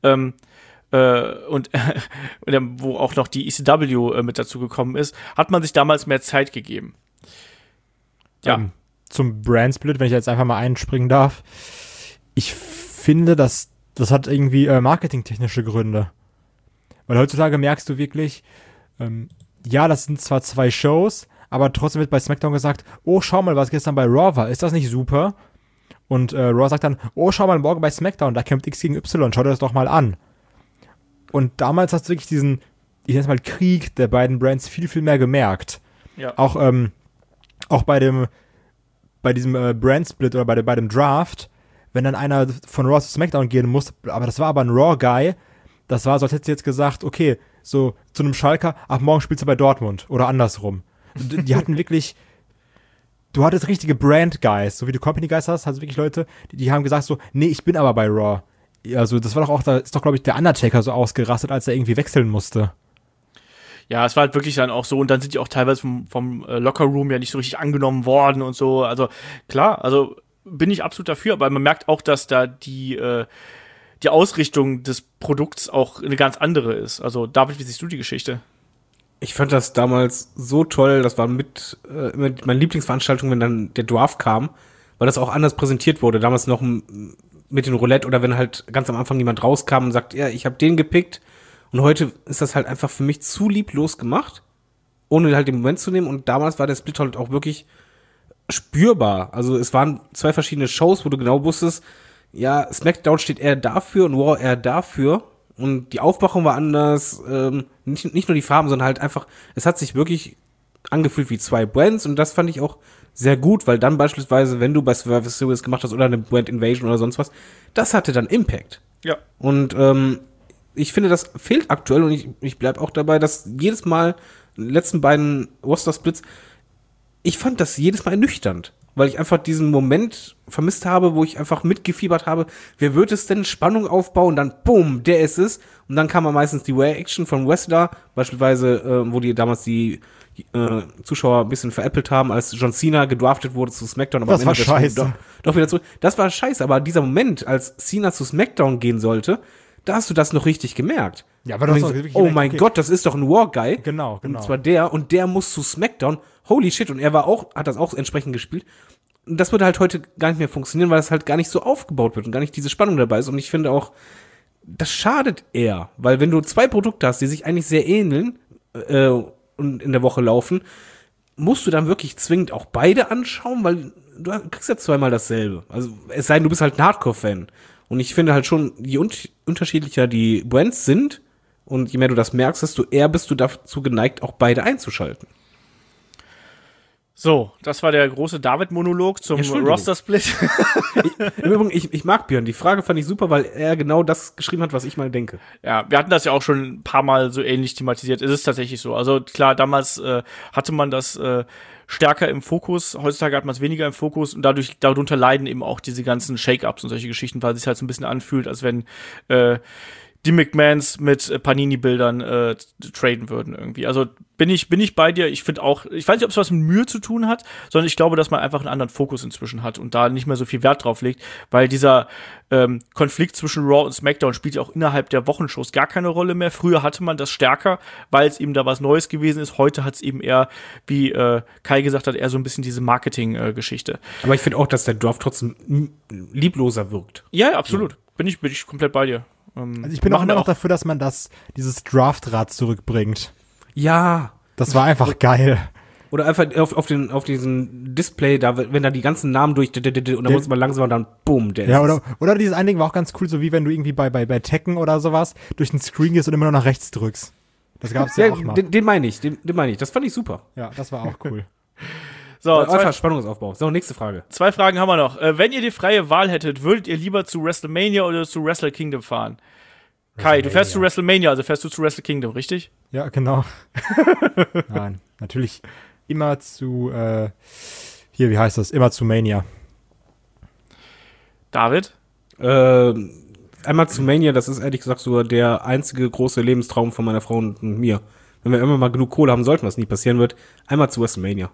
wo auch noch die ECW mit dazu gekommen ist, hat man sich damals mehr Zeit gegeben? Ja. Zum Brand-Split, wenn ich jetzt einfach mal einspringen darf. Ich finde, das hat irgendwie marketingtechnische Gründe. Weil heutzutage merkst du wirklich, ja, das sind zwar zwei Shows, aber trotzdem wird bei SmackDown gesagt, oh, schau mal, was gestern bei Raw war. Ist das nicht super? Und Raw sagt dann, oh, schau mal, morgen bei SmackDown, da kämpft X gegen Y, schau dir das doch mal an. Und damals hast du wirklich diesen, ich nenne es mal Krieg der beiden Brands viel mehr gemerkt. Ja. Auch bei diesem Brand-Split oder bei dem Draft, wenn dann einer von Raw zu SmackDown gehen muss, aber das war aber ein Raw-Guy, das war so, als hättest du jetzt gesagt, okay, so zu einem Schalker, ab morgen spielst du bei Dortmund oder andersrum. Die hatten wirklich, du hattest richtige Brand-Guys, so wie du Company-Guys hast wirklich Leute, die haben gesagt so, nee, ich bin aber bei Raw. Also das war doch auch, da ist doch, glaube ich, der Undertaker so ausgerastet, als er irgendwie wechseln musste. Ja, es war halt wirklich dann auch so, und dann sind die auch teilweise vom Locker-Room ja nicht so richtig angenommen worden und so. Also klar, also bin ich absolut dafür, aber man merkt auch, dass da die Ausrichtung des Produkts auch eine ganz andere ist. Also David, wie siehst du die Geschichte? Ich fand das damals so toll, das war mit meine Lieblingsveranstaltung, wenn dann der Draft kam, weil das auch anders präsentiert wurde. Damals noch mit den Roulette oder wenn halt ganz am Anfang jemand rauskam und sagt, ja, ich habe den gepickt. Und heute ist das halt einfach für mich zu lieblos gemacht, ohne halt den Moment zu nehmen. Und damals war der Split halt auch wirklich spürbar. Also es waren zwei verschiedene Shows, wo du genau wusstest, ja, SmackDown steht eher dafür und Raw eher dafür. Und die Aufmachung war anders. Nicht nur die Farben, sondern halt einfach, es hat sich wirklich angefühlt wie zwei Brands und das fand ich auch sehr gut, weil dann beispielsweise, wenn du bei Survivor Series gemacht hast oder eine Brand Invasion oder sonst was, das hatte dann Impact. Ja. Und ich finde, das fehlt aktuell und ich bleib auch dabei, dass jedes Mal, in den letzten beiden Roster-Splits, ich fand das jedes Mal ernüchternd, weil ich einfach diesen Moment vermisst habe, wo ich einfach mitgefiebert habe, wer wird es denn, Spannung aufbauen, dann boom, der ist es. Und dann kam meistens die Reaction von Wrestler, beispielsweise, wo die damals die Zuschauer ein bisschen veräppelt haben, als John Cena gedraftet wurde zu SmackDown. Aber Das war scheiße. Doch wieder zurück. Das war scheiße, aber dieser Moment, als Cena zu SmackDown gehen sollte, da hast du das noch richtig gemerkt. Ja, aber das so, ist wirklich oh mein Gott, das ist doch ein War-Guy. Genau. Und zwar der muss zu SmackDown. Holy shit, und er hat das auch entsprechend gespielt. Und das würde halt heute gar nicht mehr funktionieren, weil das halt gar nicht so aufgebaut wird und gar nicht diese Spannung dabei ist. Und ich finde auch, das schadet eher, weil wenn du zwei Produkte hast, die sich eigentlich sehr ähneln und in der Woche laufen, musst du dann wirklich zwingend auch beide anschauen, weil du kriegst ja zweimal dasselbe. Also es sei denn, du bist halt ein Hardcore-Fan. Und ich finde halt schon, je unterschiedlicher die Brands sind und je mehr du das merkst, desto eher bist du dazu geneigt, auch beide einzuschalten. So, das war der große David-Monolog zum Roster-Split. Im Übrigen, ich mag Björn. Die Frage fand ich super, weil er genau das geschrieben hat, was ich mal denke. Ja, wir hatten das ja auch schon ein paar Mal so ähnlich thematisiert. Es ist tatsächlich so. Also klar, damals hatte man das stärker im Fokus. Heutzutage hat man es weniger im Fokus und darunter leiden eben auch diese ganzen Shake-Ups und solche Geschichten, weil es sich halt so ein bisschen anfühlt, als wenn die McMahons mit Panini-Bildern traden würden irgendwie. Also bin ich bei dir. Ich finde auch, ich weiß nicht, ob es was mit Mühe zu tun hat, sondern ich glaube, dass man einfach einen anderen Fokus inzwischen hat und da nicht mehr so viel Wert drauf legt, weil dieser Konflikt zwischen Raw und SmackDown spielt ja auch innerhalb der Wochenshows gar keine Rolle mehr. Früher hatte man das stärker, weil es eben da was Neues gewesen ist. Heute hat es eben eher, wie Kai gesagt hat, eher so ein bisschen diese Marketing-Geschichte. Aber ich finde auch, dass der Draft trotzdem liebloser wirkt. Ja, absolut. Ja. Bin ich komplett bei dir. Also ich bin auch immer noch dafür, dass man dieses Draftrad zurückbringt. Ja. Das war einfach geil. Oder einfach auf diesen Display, da, wenn da die ganzen Namen durch, und dann muss man langsam und dann boom, der ist. Ja, oder dieses eine Ding war auch ganz cool, so wie wenn du irgendwie bei Tekken oder sowas durch den Screen gehst und immer nur nach rechts drückst. Das gab's ja auch mal. Den meine ich. Das fand ich super. Ja, das war auch cool. So, einfach Spannungsaufbau. So, nächste Frage. 2 Fragen haben wir noch. Wenn ihr die freie Wahl hättet, würdet ihr lieber zu WrestleMania oder zu Wrestle Kingdom fahren? Kai, du fährst zu WrestleMania, also fährst du zu Wrestle Kingdom, richtig? Ja, genau. Nein, natürlich immer zu, wie heißt das? Immer zu Mania. David? Einmal zu Mania, das ist ehrlich gesagt so der einzige große Lebenstraum von meiner Frau und mir. Wenn wir immer mal genug Kohle haben sollten, was nie passieren wird, einmal zu WrestleMania.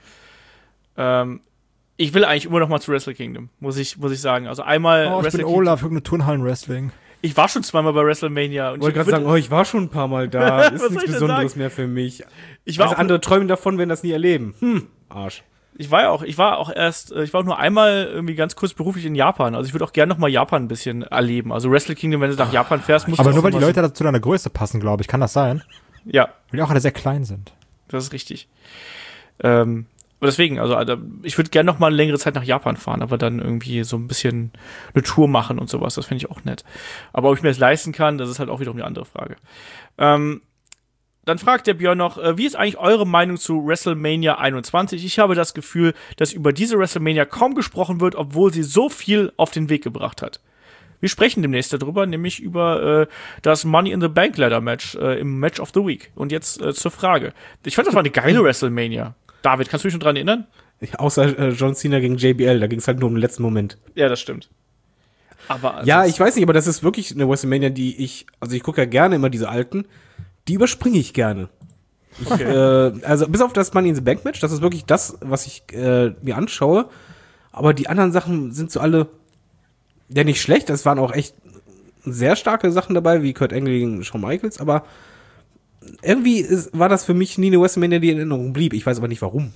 Ich will eigentlich immer noch mal zu Wrestle Kingdom, muss ich sagen. Also einmal ich bin Olaf, irgendeine Turnhallen-Wrestling. Ich war schon zweimal bei WrestleMania. Und ich wollte gerade sagen, ich war schon ein paar Mal da. Ist nichts Besonderes mehr für mich. Andere träumen davon, werden das nie erleben. Arsch. Ich war auch nur einmal irgendwie ganz kurz beruflich in Japan. Also ich würde auch gerne noch mal Japan ein bisschen erleben. Also Wrestle Kingdom, wenn du nach Japan fährst, musst du. Aber nur weil die Leute zu deiner Größe passen, glaube ich. Kann das sein? Ja. Weil die auch alle sehr klein sind. Das ist richtig. Aber deswegen, also ich würde gerne noch mal eine längere Zeit nach Japan fahren, aber dann irgendwie so ein bisschen eine Tour machen und sowas. Das finde ich auch nett. Aber ob ich mir das leisten kann, das ist halt auch wiederum eine andere Frage. Dann fragt der Björn noch, wie ist eigentlich eure Meinung zu WrestleMania 21? Ich habe das Gefühl, dass über diese WrestleMania kaum gesprochen wird, obwohl sie so viel auf den Weg gebracht hat. Wir sprechen demnächst darüber, nämlich über das Money in the Bank Ladder Match im Match of the Week. Und jetzt zur Frage. Ich fand, das war eine geile WrestleMania. David, kannst du dich schon dran erinnern? Außer John Cena gegen JBL, da ging es halt nur um den letzten Moment. Ja, das stimmt. Aber ja, ich weiß nicht, aber das ist wirklich eine WrestleMania, ich gucke ja gerne immer diese alten, die überspringe ich gerne. Okay. Also bis auf das Money in the Bank Match, das ist wirklich das, was ich mir anschaue. Aber die anderen Sachen sind so alle ja nicht schlecht. Es waren auch echt sehr starke Sachen dabei, wie Kurt Angle gegen Shawn Michaels, aber irgendwie war das für mich nie eine WrestleMania, die in Erinnerung blieb. Ich weiß aber nicht, warum.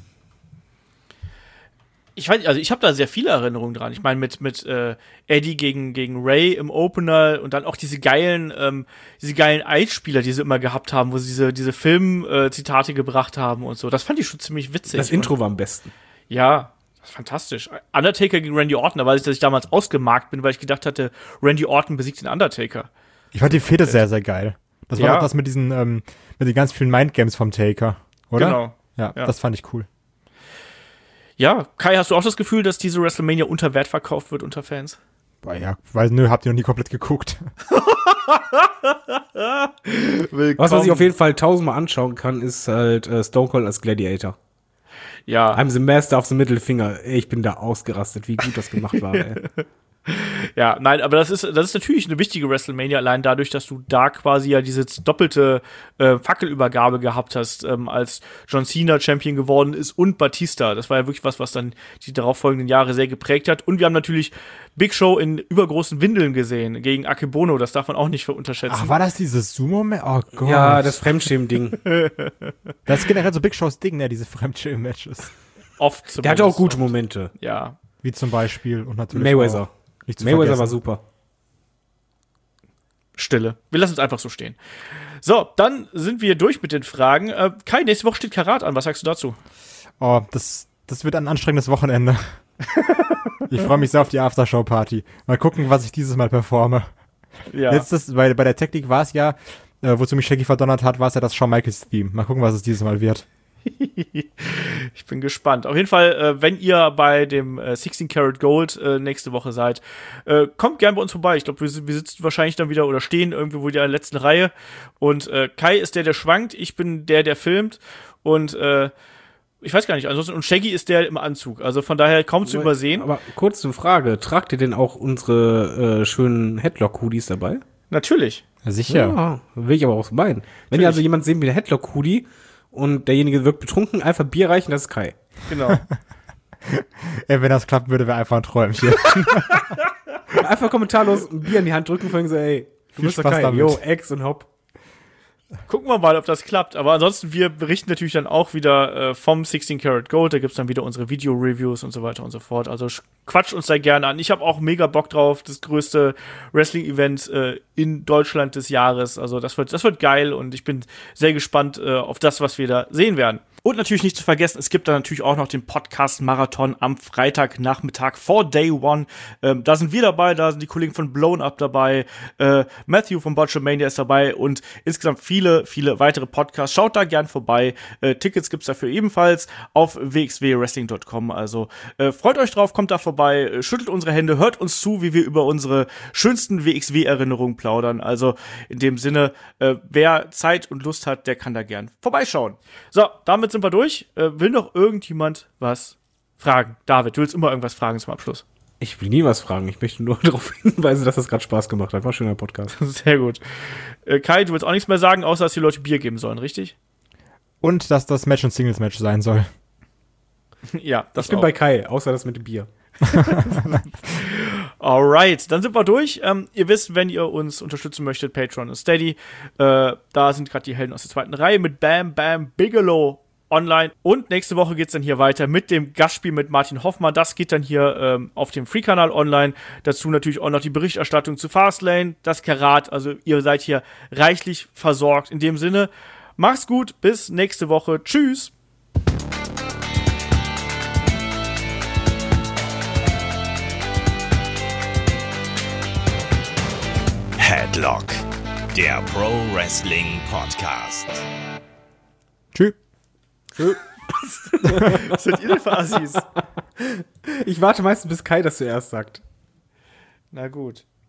Ich habe da sehr viele Erinnerungen dran. Ich meine, mit Eddie gegen Ray im Opener und dann auch diese geilen Eisspieler, die sie immer gehabt haben, wo sie diese Film-Zitate gebracht haben und so. Das fand ich schon ziemlich witzig. Das Intro war am besten. Ja, das ist fantastisch. Undertaker gegen Randy Orton, da weiß ich, dass ich damals ausgemarkt bin, weil ich gedacht hatte, Randy Orton besiegt den Undertaker. Ich fand die Fehde sehr, sehr geil. Das war doch das mit den ganz vielen Mindgames vom Taker, oder? Genau. Ja, Ja. das fand ich cool. Ja, Kai, hast du auch das Gefühl, dass diese WrestleMania unter Wert verkauft wird unter Fans? Boah, ja, weil, habt ihr noch nie komplett geguckt. Was man sich auf jeden Fall 1000-mal anschauen kann, ist halt Stone Cold als Gladiator. Ja, I'm the master of the middle finger. Ey, ich bin da ausgerastet, wie gut das gemacht war, ey. ja, nein, aber das ist natürlich eine wichtige WrestleMania, allein dadurch, dass du da quasi ja diese doppelte Fackelübergabe gehabt hast, als John Cena Champion geworden ist und Batista. Das war ja wirklich was dann die darauffolgenden Jahre sehr geprägt hat. Und wir haben natürlich Big Show in übergroßen Windeln gesehen gegen Akebono. Das darf man auch nicht unterschätzen. Ach, war das dieses Sumo-Match? Oh Gott. Ja, das Fremdschämen-Ding. Das ist generell so Big Shows Ding, ne, diese Fremdschirm-Matches. Oft zumindest. Der hatte auch gute Momente. Ja. Wie zum Beispiel und natürlich Mayweather. auch nicht zu Mayweather vergessen. war super. Stille. Wir lassen es einfach so stehen. So, dann sind wir durch mit den Fragen. Kai, nächste Woche steht Karat an. Was sagst du dazu? Oh, das wird ein anstrengendes Wochenende. Ich freue mich sehr auf die Aftershow-Party. Mal gucken, was ich dieses Mal performe. Ja. Letztes, bei der Technik war es ja, wozu mich Shaggy verdonnert hat, war es ja das Shawn Michaels Theme. Mal gucken, was es dieses Mal wird. Ich bin gespannt. Auf jeden Fall, wenn ihr bei dem 16 Karat Gold nächste Woche seid, kommt gern bei uns vorbei. Ich glaube, wir sitzen wahrscheinlich dann wieder oder stehen irgendwo in der letzten Reihe. Und Kai ist der schwankt. Ich bin der filmt. Und ich weiß gar nicht, ansonsten, und Shaggy ist der im Anzug. Also von daher kaum zu übersehen. Aber kurze Frage, tragt ihr denn auch unsere schönen Headlock-Hoodies dabei? Natürlich. Ja, sicher. Ja, will ich aber auch so meinen. Wenn ihr also jemanden sehen wie der Headlock-Hoodie und derjenige wirkt betrunken, einfach Bier reichen, das ist Kai. Genau. Ey, wenn das klappen würde, wäre einfach ein Träumchen. Einfach kommentarlos ein Bier in die Hand drücken und so, ey, du Viel bist doch Spaß Kai. damit. Jo, Ex und Hopp. Gucken wir mal, ob das klappt. Aber ansonsten, wir berichten natürlich dann auch wieder vom 16 Karat Gold. Da gibt's dann wieder unsere Video-Reviews und so weiter und so fort. Also quatscht uns da gerne an. Ich habe auch mega Bock drauf. Das größte Wrestling-Event in Deutschland des Jahres. Also das wird geil und ich bin sehr gespannt auf das, was wir da sehen werden. Und natürlich nicht zu vergessen, es gibt dann natürlich auch noch den Podcast-Marathon am Freitagnachmittag vor Day One. Da sind wir dabei, da sind die Kollegen von Blown Up dabei, Matthew von Botchamania ist dabei und insgesamt viele, viele weitere Podcasts. Schaut da gern vorbei. Tickets gibt's dafür ebenfalls auf wxwwrestling.com. Also freut euch drauf, kommt da vorbei, schüttelt unsere Hände, hört uns zu, wie wir über unsere schönsten WXW-Erinnerungen plaudern. Also in dem Sinne, wer Zeit und Lust hat, der kann da gern vorbeischauen. So, damit sind wir durch. Will noch irgendjemand was fragen? David, du willst immer irgendwas fragen zum Abschluss. Ich will nie was fragen. Ich möchte nur darauf hinweisen, dass das gerade Spaß gemacht hat. War ein schöner Podcast. Sehr gut. Kai, du willst auch nichts mehr sagen, außer dass die Leute Bier geben sollen, richtig? Und dass das Match ein Singles-Match sein soll. Ja, das Ich bin auch. bei Kai, außer das mit dem Bier. Alright, dann sind wir durch. Ihr wisst, wenn ihr uns unterstützen möchtet, Patreon und Steady. Da sind gerade die Helden aus der zweiten Reihe mit Bam Bam Bigelow online. Und nächste Woche geht's dann hier weiter mit dem Gastspiel mit Martin Hoffmann. Das geht dann hier auf dem Free-Kanal online. Dazu natürlich auch noch die Berichterstattung zu Fastlane, das Karat. Also ihr seid hier reichlich versorgt. In dem Sinne, macht's gut, bis nächste Woche. Tschüss. Headlock, der Pro Wrestling Podcast. Tschüss. Was seid ihr denn für Assis? Ich warte meistens, bis Kai das zuerst sagt. Na gut.